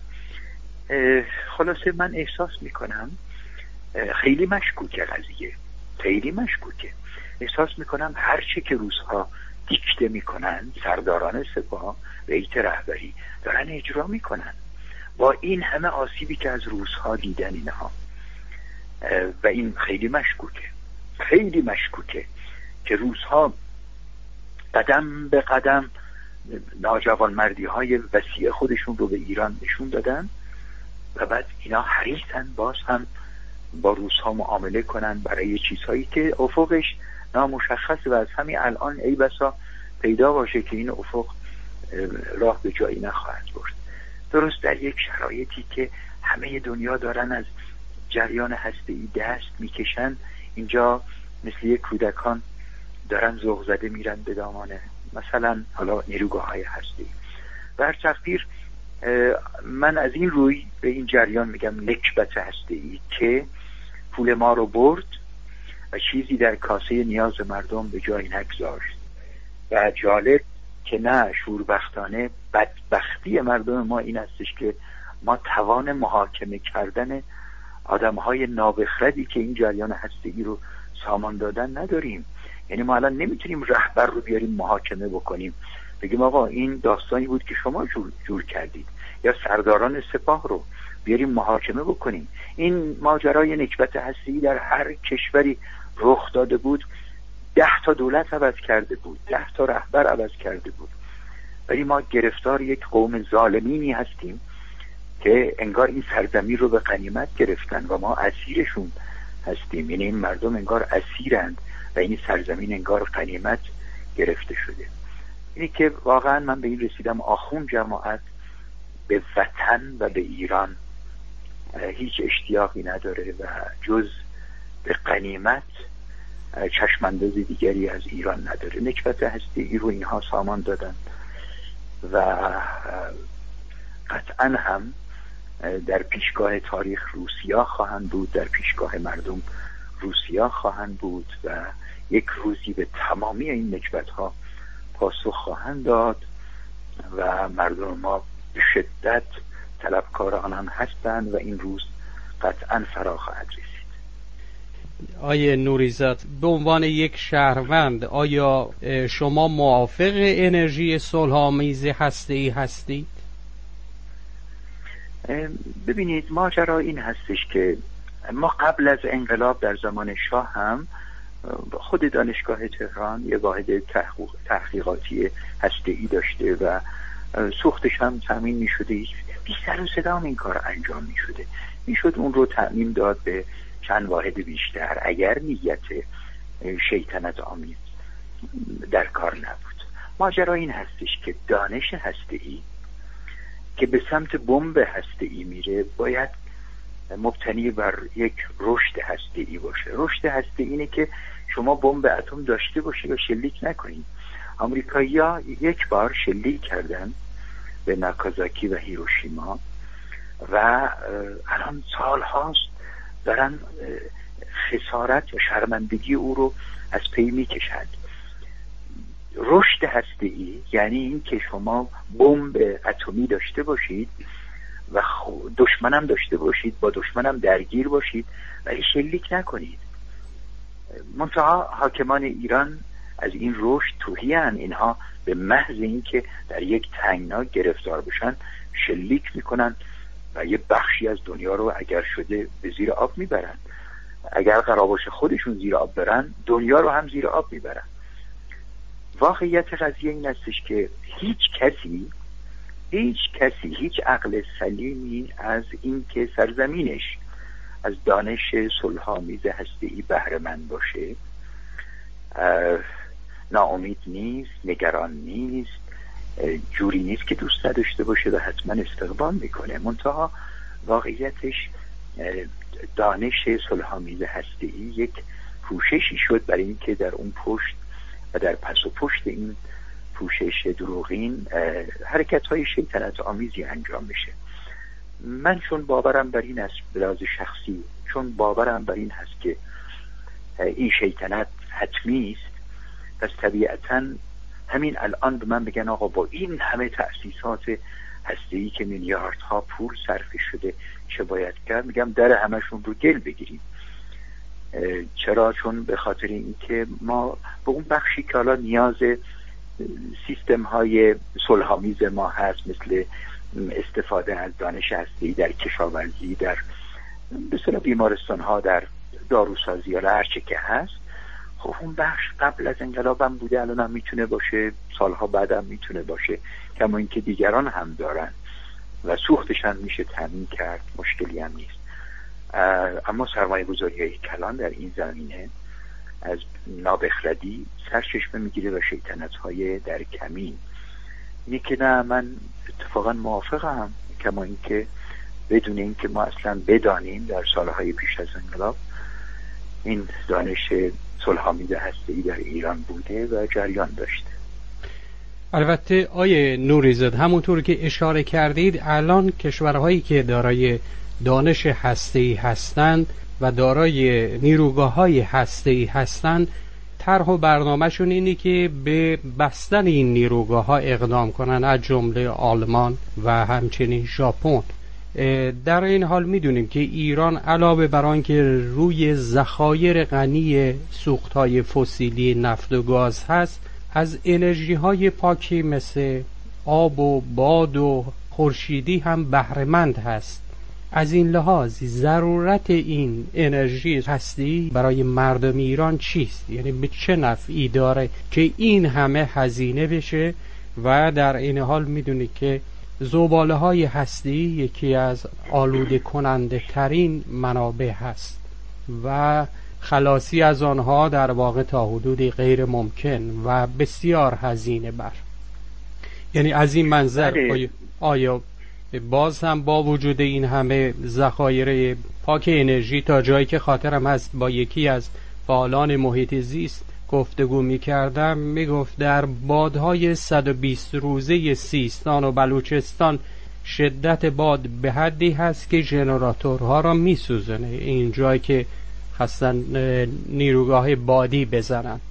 خلاصه من احساس میکنم خیلی مشکوکه قضیه، خیلی مشکوکه. احساس میکنم هرچه که روس‌ها دیکته میکنن، سرداران سپاه و هیئت رهبری دارن اجرا میکنن. با این همه آسیبی که از روس‌ها دیدن اینها و این خیلی مشکوکه، خیلی مشکوکه که روس‌ها قدم به قدم ناجوانمردی های وسیع خودشون رو به ایران نشون دادن و بعد اینا حریصن باز هم با روس‌ها معامله کنن برای چیزهایی که افقش نامشخص و از همین الان ای بسا پیدا باشه که این افق راه به جایی نخواهد برد. درست در یک شرایطی که همه دنیا دارن از جریان هسته‌ای دست میکشن، اینجا مثل یک کودکان دارن ذوق زده میرن به دامانه مثلا حالا نیروگاه‌های هسته‌ای. بر تقدیر من از این روی به این جریان میگم نکبت هسته‌ای که پول ما رو برد و چیزی در کاسه نیاز مردم به جای نگذاشت و جالب که نه شوربختانه بدبختی مردم ما این هستش که ما توان محاکمه کردن آدم‌های نابخردی که این جریان هسته‌ای رو سامان دادن نداریم. یعنی ما الان نمیتونیم رهبر رو بیاریم محاکمه بکنیم بگیم آقا این داستانی بود که شما جور کردید، یا سرداران سپاه رو بیاریم محاکمه بکنیم. این ماجرای نکبت هسته‌ای در هر کشوری رخ داده بود 10 تا دولت عوض کرده بود، 10 تا رهبر عوض کرده بود، ولی ما گرفتار یک قوم ظالمینی هستیم که انگار این سرزمین رو به غنیمت گرفتن و ما اسیرشون هستیم. یعنی این مردم انگار اسیرند و این سرزمین انگار غنیمت گرفته شده. اینی که واقعا من به این رسیدم آخون جماعت به وطن و به ایران هیچ اشتیاقی نداره و جز به غنیمت چشمانداز دیگری از ایران نداره. نکبت هسته‌ای رو اینها سامان دادن و قطعا هم در پیشگاه تاریخ روسیا خواهند بود، در پیشگاه مردم روسیا خواهند بود و یک روزی به تمامی این نکبت‌ها پاسخ خواهند داد و مردم ما به شدت طلبکار آنان هستند و این روز قطعا فرا خواهد رسید. آیه نوریزاد، به عنوان یک شهروند آیا شما موافق انرژی صلح‌آمیز هسته‌ای هستید؟ ببینید ماجرا این هستش که ما قبل از انقلاب در زمان شاه هم خود دانشگاه تهران یه واحد تحقیقاتی هسته‌ای داشته و سوختش هم تامین می‌شده، بی سر و صدا این کار انجام می‌شده، میشد اون رو تامین داد به چند واحد بیشتر اگر نیت شیطنت آمیز در کار نبود. ماجرا این هستش که دانش هسته‌ای که به سمت بمب هسته‌ای میره باید مبتنی بر یک رشد هسته‌ای باشه. رشد هسته‌ای اینه که شما بمب اتم داشته باشید و شلیک نکنید. آمریکایی‌ها یک بار شلیک کردن به ناکازاکی و هیروشیما و الان سال هاست دارن خسارت و شرمندگی او رو از پی میکشند. رشد هسته‌ای یعنی این که شما بمب اتمی داشته باشید و دشمنم داشته باشید، با دشمنم درگیر باشید ولی شلیک نکنید. منتها حاکمان ایران از این رشد توهیان، اینها به محض اینکه در یک تنگنا گرفتار بشن شلیک میکنن و یه بخشی از دنیا رو اگر شده به زیر آب میبرن اگر قرار باشه خودشون زیر آب برن، دنیا رو هم زیر آب میبرن. واقعیت قضیه این استش که هیچ کسی هیچ عقل سلیمی از این که سرزمینش از دانش صلح‌آمیز هسته‌ای بهره مند باشه ناامید نیست، نگران نیست، جوری نیست که دوست نداشته باشه و حتما استقبال میکنه. منتها واقعیتش دانش صلح‌آمیز هسته‌ای یک پوششی شد برای اینکه در اون پشت و در پس و پشت این پوشش دروغین حرکت‌های شیطنت آمیزی انجام بشه. من چون باورم بر این است، به لحاظ شخصی چون باورم بر این هست که این شیطنت حتمی است، پس طبیعتاً همین الان به من بگن آقا با این همه تأسیسات هسته‌ای که میلیاردها پول صرف شده چه باید کرد؟ میگم در همشون رو گل بگیریم. چرا؟ چون به خاطر اینکه ما به اون بخشی که حالا نیاز سیستم های صلح‌آمیز ما هست، مثل استفاده از دانش هسته‌ای در کشاورزی، در به اصطلاح بیمارستان ها، در داروسازی یا هر چه که هست، خب اون بخش قبل از انقلاب هم بوده، الان هم میتونه باشه، سالها بعد هم میتونه باشه، کما اینکه دیگران هم دارن و سوختش هم میشه تامین کرد، مشکلی هم نیست. اما سرمایه گذاری های کلان در این زمینه از نابخردی سرچشمه میگیره و شیطنت های در کمین. اینه که نه، من اتفاقا موافقم، کما اینکه بدون اینکه ما اصلا بدانیم در سالهای پیش از انقلاب این دانش صلح‌آمیز هسته‌ای در ایران بوده و جریان داشته. البته آیه نوری‌زاده، همونطور که اشاره کردید الان کشورهایی که دارای دانش هسته‌ای هستند و دارای نیروگاه‌های هسته‌ای هستند، طرح و برنامه‌شون اینه که به بستن این نیروگاه‌ها اقدام کنن، از جمله آلمان و همچنین ژاپن. در این حال میدونیم که ایران علاوه بر آنکه روی ذخایر غنی سوخت‌های فسیلی نفت و گاز هست، از انرژی‌های پاکی مثل آب و باد و خورشیدی هم بهره‌مند هست. از این لحاظ ضرورت این انرژی هستی برای مردم ایران چیست؟ یعنی به چه نفعی داره که این همه هزینه بشه؟ و در این حال میدونید که زباله‌های هستی یکی از آلوده کننده ترین منابع هست و خلاصی از آنها در واقع تا حدودی غیر ممکن و بسیار هزینه بر. یعنی از این منظر آیا باز هم با وجود این همه ذخایر پاک انرژی، تا جایی که خاطرم هست با یکی از فعالان محیط زیست گفتگو می‌کردم، میگفت در بادهای 120 روزه سیستان و بلوچستان شدت باد به حدی هست که ژنراتورها را میسوزونه، این جایی که خواستن نیروگاه بادی بزنند.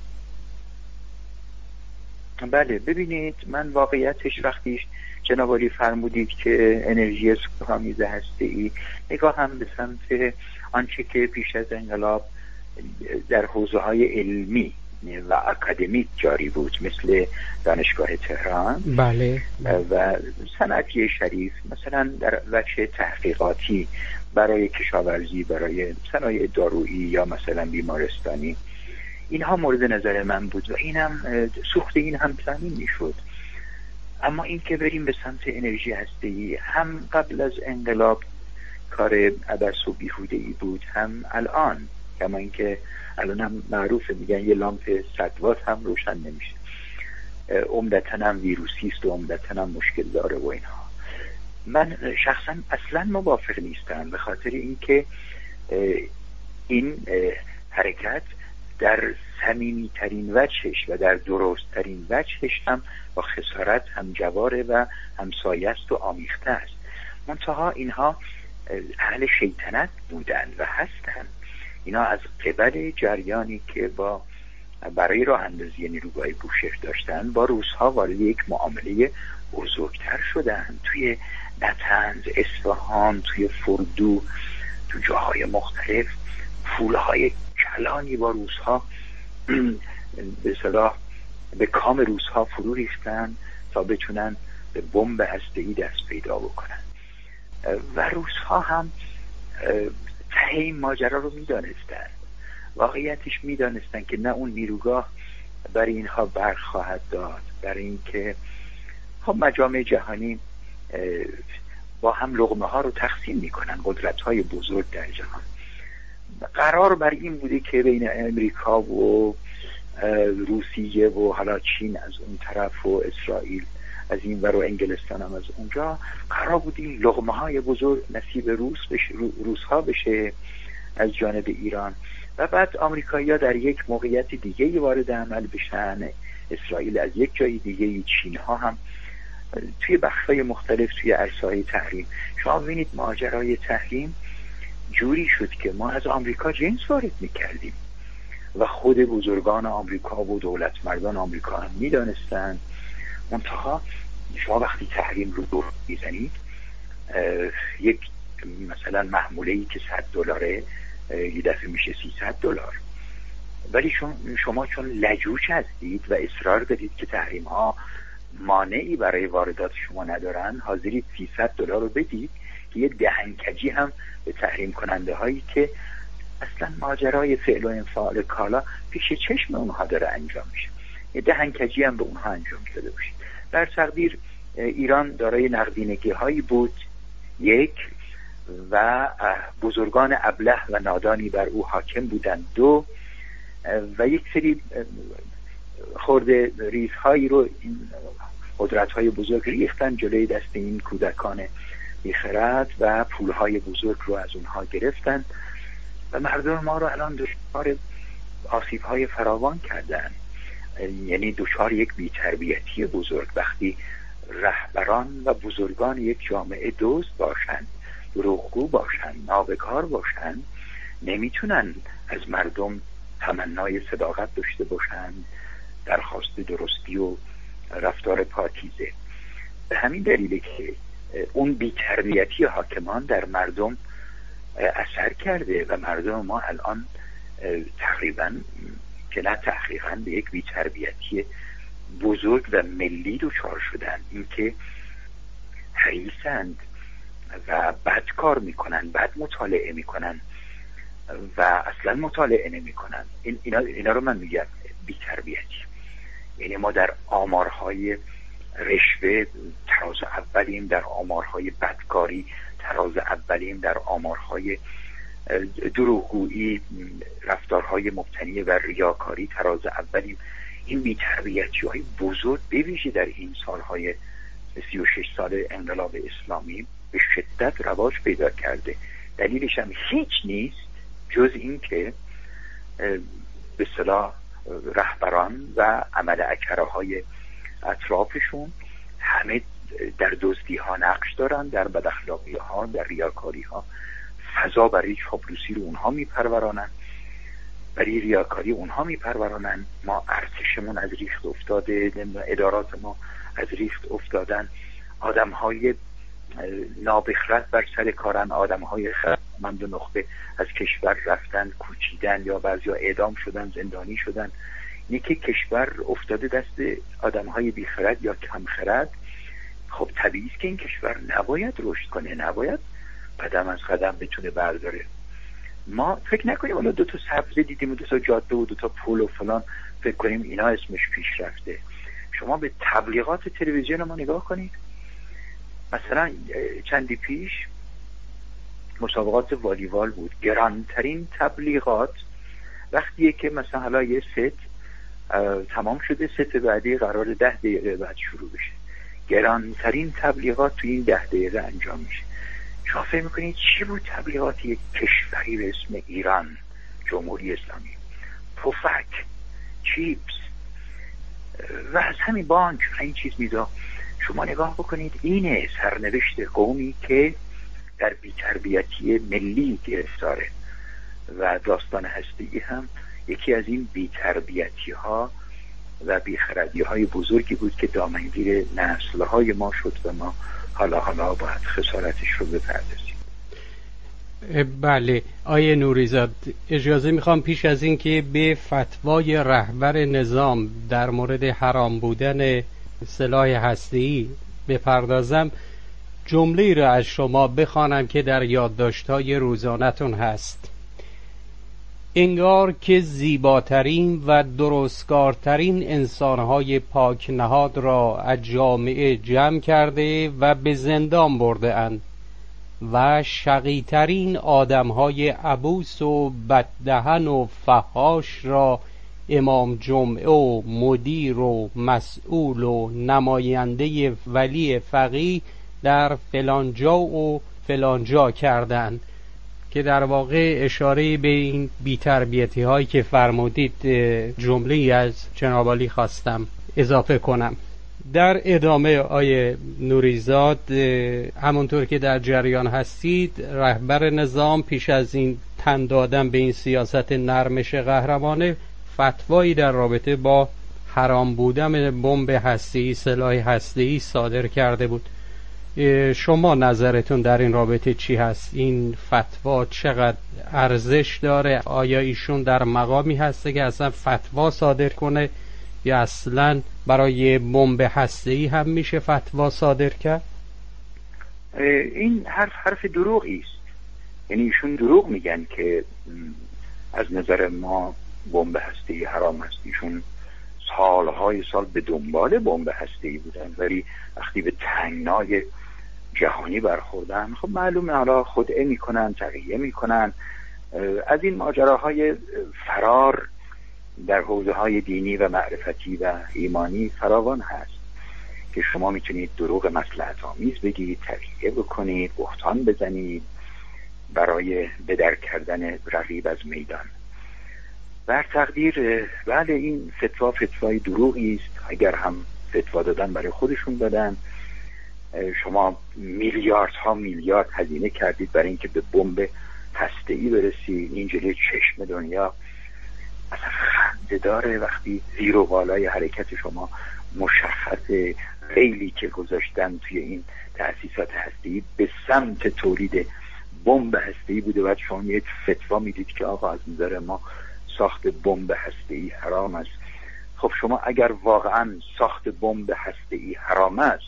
بله، ببینید، من واقعیتش وقتی جناب عالی فرمودید که انرژی صلح‌آمیز هسته‌ای، نگاه هم به سمت آنچه که پیش از انقلاب در حوزه‌های علمی و اکادمیک جاری بود، مثل دانشگاه تهران، بله، و صنعتی شریف، مثلا در بخش تحقیقاتی برای کشاورزی، برای صنایع دارویی یا مثلا بیمارستانی، اینها مورد نظر من بود و اینم سوخت این هم تامین میشد. اما این که بریم به سمت انرژی هسته‌ای، هم قبل از انقلاب کار عبث و بیهوده‌ای بود، هم الان، کما اینکه الان هم معروفه، میگن یه لامپ 100 وات هم روشن نمیشه، عمدتاً هم ویروسی است و عمدتاً هم مشکل داره و اینها. من شخصا اصلا موافق نیستم، به خاطر اینکه این حرکت در صمیمی ترین وجهش و در درست ترین وجهش هم با خسارت هم جواره و همسایه است و آمیخته است. منتها اینها اهل شیطنت بودن و هستن. اینا از قبل جریانی که با برای راه اندازی نیروگاه بوشهر داشتن، با روس‌ها وارد یک معامله بزرگتر شدن. توی نطنز، اصفهان، توی فردو، تو جاهای مختلف پولهای کلانی با روس‌ها به اصطلاح به کام روس‌ها فرو ریختن تا بتونن به بمب هسته‌ای دست پیدا بکنن و روس‌ها هم ته این ماجرا رو میدانستن. واقعیتش میدانستن که نه اون نیروگاه برای اینها برق خواهد داد، برای اینکه خب مجامع جهانی با هم لقمه ها رو تقسیم میکنن، قدرت های بزرگ در جهان. قرار بر این بوده که بین امریکا و روسیه و حالا چین از اون طرف و اسرائیل از این ور و انگلستان هم از اونجا، قرار بود این لقمه های بزرگ نصیب روس ها بشه از جانب ایران و بعد آمریکایی‌ها در یک موقعیت دیگه‌ای وارد عمل بشن، اسرائیل از یک جای دیگه‌ای، چین ها هم توی بخش‌های مختلف توی عرصه‌های تحریم. شما ببینید ماجرای تحریم جوری شد که ما از آمریکا جنس وارد می‌کردیم و خود بزرگان آمریکا و دولت مردان آمریکا هم می‌دانستن. منتها شما وقتی تحریم رو دور می‌زنید، یک مثلا محموله‌ای که $100 یه دفعه میشه $300، ولی شما چون لجوج هستید و اصرار دارید که تحریم ها مانعی برای واردات شما ندارن، حاضرید $300 رو بدید که یه دهنکجی هم به تحریم کننده هایی که اصلا ماجرای فعل و انفعال کالا پیش چشم اونها داره انجام میشه، یه دهنکجی هم به اونها انجام شده باشه. در تقدیر ایران دارای نقدینگی هایی بود، یک، و بزرگان ابله و نادانی بر او حاکم بودند، دو، و یک سری خورده ریزهایی رو این قدرت‌های بزرگ ریختن جلوی دست این کودکان بیخرد و پولهای بزرگ رو از اونها گرفتن و مردم ما رو الان دچار آسیب‌های فراوان کردن. یعنی دچار یک بی‌تربیتی بزرگ. وقتی رهبران و بزرگان یک جامعه دوست باشند، دروغگو باشند، نابکار باشند، نمیتونن از مردم تمنای صداقت داشته باشند، درخواست درستی و رفتار پاکیزه. به همین دلیله که اون بی‌تربیتی حاکمان در مردم اثر کرده و مردم ما الان تقریبا که نه تحقیقا به یک بی‌تربیتی بزرگ و ملی دچار شدن. اینکه حریصند و بد کار میکنن، بد مطالعه میکنن و اصلا مطالعه نمیکنن. اینا رو من میگم بی‌تربیتی. یعنی ما در آمارهای رشوه تراز اولیم، در آمارهای بدکاری تراز اولیم، در آمارهای دروغگویی، رفتارهای مبتنی بر ریاکاری تراز اولیم. این بی‌تربیتی های بزرگ به ویژه در این سالهای 36 سال انقلاب اسلامی به شدت رواج پیدا کرده. دلیلش هم هیچ نیست جز این که به اصطلاح رهبران و عمل اکره های اطرافشون همه در دزدی ها نقش دارن، در بداخلاقی ها، در ریاکاری ها. فضا برای چاپلوسی رو اونها میپرورانن، برای ریاکاری اونها میپرورانن. ما ارتشمون از ریخت افتاده، ادارات ما از ریخت افتادن، آدم های نابخرد بر سر کارن، آدم های خردمند و نخبه از کشور رفتن، کوچیدن یا بعضیا اعدام شدن، زندانی شدن. اینکه کشور افتاده دست آدم های بیخرد یا کمخرد. خب طبیعی است که این کشور نباید رشد کنه، نباید قدم از قدم بتونه برداره. ما فکر نکنیم حالا 2 تا سبزه دیدیم و 2 تا جاده و 2 تا پل و فلان فکر کنیم اینا اسمش پیش رفته. شما به تبلیغات تلویزیون ما نگاه کنید. مثلا چندی پیش مسابقات والیبال بود، گرانترین تبلیغات وقتیه که مثلا حالا یه ست تمام شده، ست بعدی قرار 10 دقیقه بعد شروع بشه، گرانترین تبلیغات توی این 10 دقیقه انجام میشه. شما فکر میکنید چی بود تبلیغات یک کشوری به اسم ایران جمهوری اسلامی؟ پفک، چیپس و از همین بانک این چیز میزا. شما نگاه بکنید، اینه سرنوشت قومی که در بی‌تربیتی ملی گرفتاره و داستان هستی هم یکی از این بی‌تربیتی ها و بیخردی های بزرگی بود که دامنگیر نسل های ما شد و ما حالا باید خسارتش رو بپردازیم. بله آیه نوریزاد، اجازه میخوام پیش از این که به فتوای رهبر نظام در مورد حرام بودن سلاح هسته‌ای بپردازم، جمله‌ای را از شما بخوانم که در یادداشت‌های روزانه‌تون هست. انگار که زیباترین و درستکارترین انسانهای پاک نهاد را از جامعه جمع کرده و به زندان برده اند و شقیترین آدمهای عبوس و بددهن و فحاش را امام جمعه و مدیر و مسئول و نماینده ولی فقیه در فلانجا و فلانجا کردند، که در واقع اشاره به این بی‌تربیتی هایی که فرمودید جمله‌ای از جناب عالی خواستم اضافه کنم. در ادامه آیه نوریزاد، همونطور که در جریان هستید، رهبر نظام پیش از این تن دادن به این سیاست نرمش قهرمانه فتوایی در رابطه با حرام بودن بمب هسته‌ای، سلاح هسته‌ای صادر کرده بود. شما نظرتون در این رابطه چی هست؟ این فتوا چقدر ارزش داره؟ آیا ایشون در مقامی هسته که اصلا فتوا صادر کنه یا اصلا برای بمب هسته‌ای هم میشه فتوا صادر کرد؟ این حرف دروغی است. یعنی ایشون دروغ میگن که از نظر ما بمب هسته‌ای حرام است. ایشون سالهای سال به دنبال بمب هسته‌ای بودن، ولی وقتی به تنگنای جهانی برخوردن، خب معلومه حالا خدعه میکنن، تقیه میکنن. از این ماجراهای فرار در حوزه‌های دینی و معرفتی و ایمانی فراوان هست که شما میتونید دروغ مصلحت آمیز بگید، تقیه بکنید، بهتان بزنید برای بدر کردن رقیب از میدان. بر تقدیر بله، این فتوای دروغی است. اگر هم فتوا دادن برای خودشون دادن. شما میلیاردها میلیارد هزینه کردید برای اینکه به بمب هسته‌ای برسید. این جلوی چشم دنیا اصلا خنده داره وقتی زیر و بالای حرکت شما مشخص ریلی که گذاشتن توی این تأسیسات هسته‌ای به سمت تولید بمب هسته‌ای بوده. بعد شما یک فتوا میدید که آقا از نظر ما ساخت بمب هسته‌ای حرام است. خب شما اگر واقعا ساخت بمب هسته‌ای حرام است،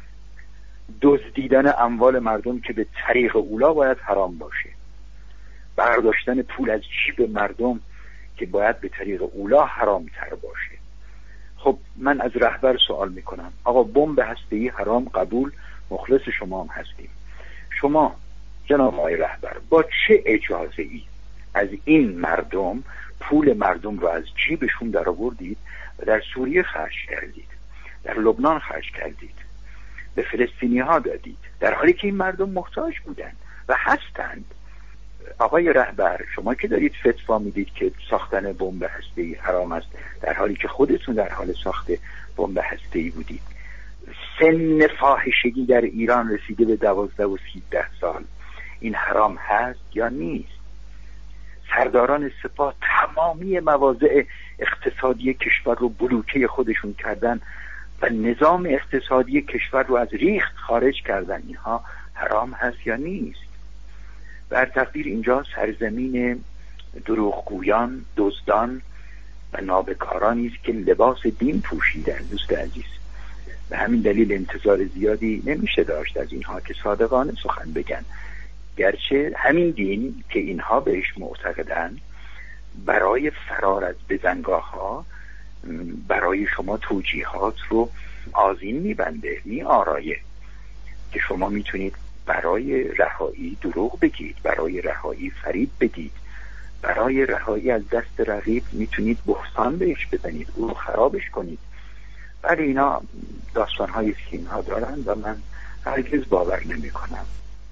دزدیدن اموال مردم که به طریق اولا باید حرام باشه، برداشتن پول از جیب مردم که باید به طریق اولا حرام تر باشه. خب من از رهبر سوال میکنم، آقا بمب هسته‌ای حرام، قبول، مخلص شما هم هستیم. شما جناب آقای رهبر با چه اجازه ای از این مردم پول مردم رو از جیبشون در آوردید و در سوریه خرج کردید، در لبنان خرج کردید، به فلسطینی ها دادید، در حالی که این مردم محتاج بودن و هستند؟ آقای رهبر، شما که دارید فتوا میدید که ساختن بمب هسته‌ای حرام است، در حالی که خودتون در حال ساخت بمب هسته‌ای بودید. سن فاحشگی در ایران رسیده به 12 و 13 سال. این حرام هست یا نیست؟ سرداران سپاه تمامی مواضع اقتصادی کشور رو بلوکه خودشون کردن و نظام اقتصادی کشور رو از ریخت خارج کردن. اینها حرام هست یا نیست؟ بر تقدیر اینجا سرزمین دروغگویان، دزدان و نابکارانی است که لباس دین پوشیدن. دوست عزیز، به همین دلیل انتظار زیادی نمیشه داشت از اینها که صادقانه سخن بگن، گرچه همین دین که اینها بهش معتقدن برای فرار از بزنگاه ها برای شما توجیهات رو آذین میبنده، میآرایه که شما میتونید برای رهایی دروغ بگید، برای رهایی فریب بدید، برای رهایی از دست رقیب میتونید بهتان بهش بزنید، او رو خرابش کنید. ولی اینا داستان‌های است که اینها دارن و من هرگز باور نمی کنم.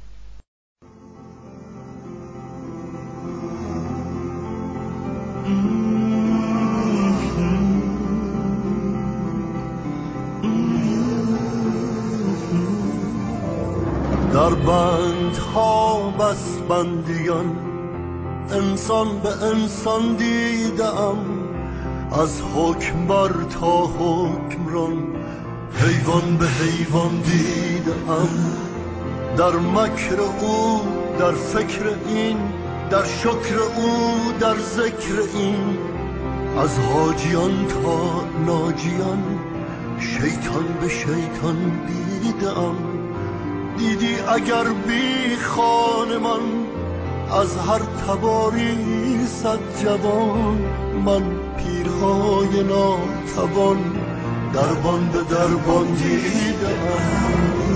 در بندها بس بندیان انسان به انسان دیدم، از حکمبر تا حکمران حیوان به حیوان دیدم. در مکر او، در فکر این، در شکر او، در ذکر این، از حاجیان تا ناجیان شیطان به شیطان دیدم. دیدی اگر بی خانه من از هر تباری صد جوان، من پیرهای ناتوان دربان به دربان دیدم.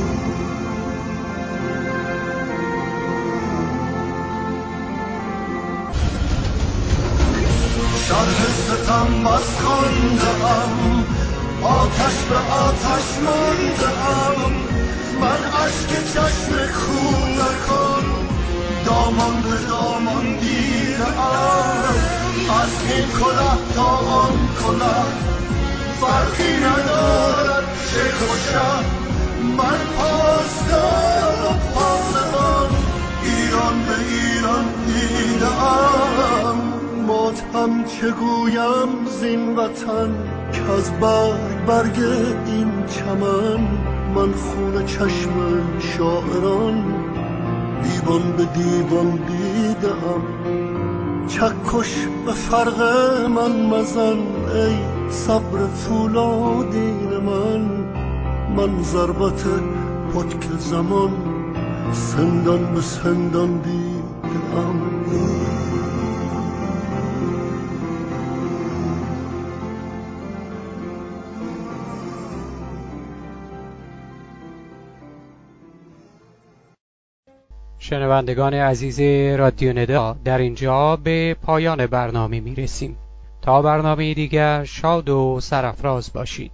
شرح ستم بس خواندم، آتش به آتش ماندم، من اشک چشم خون نکن دامان به دامان دیدم. از این کلاه تا آن کلاه فرقی ندارد چه کشم، من پاسدار و پاسبان ایران به ایران دیدم. ماتم چه گویم زین وطن که از برگ این چمن، من خون چشم شاعران دیوان به دیوان دیدم. چکش به فرق من مزن ای صبر فولادین من ضربت پتک زمان سندان به سندان دیدم. شنوندگان عزیز رادیو ندا، در اینجا به پایان برنامه می رسیم. تا برنامه دیگر شاد و سرافراز باشید.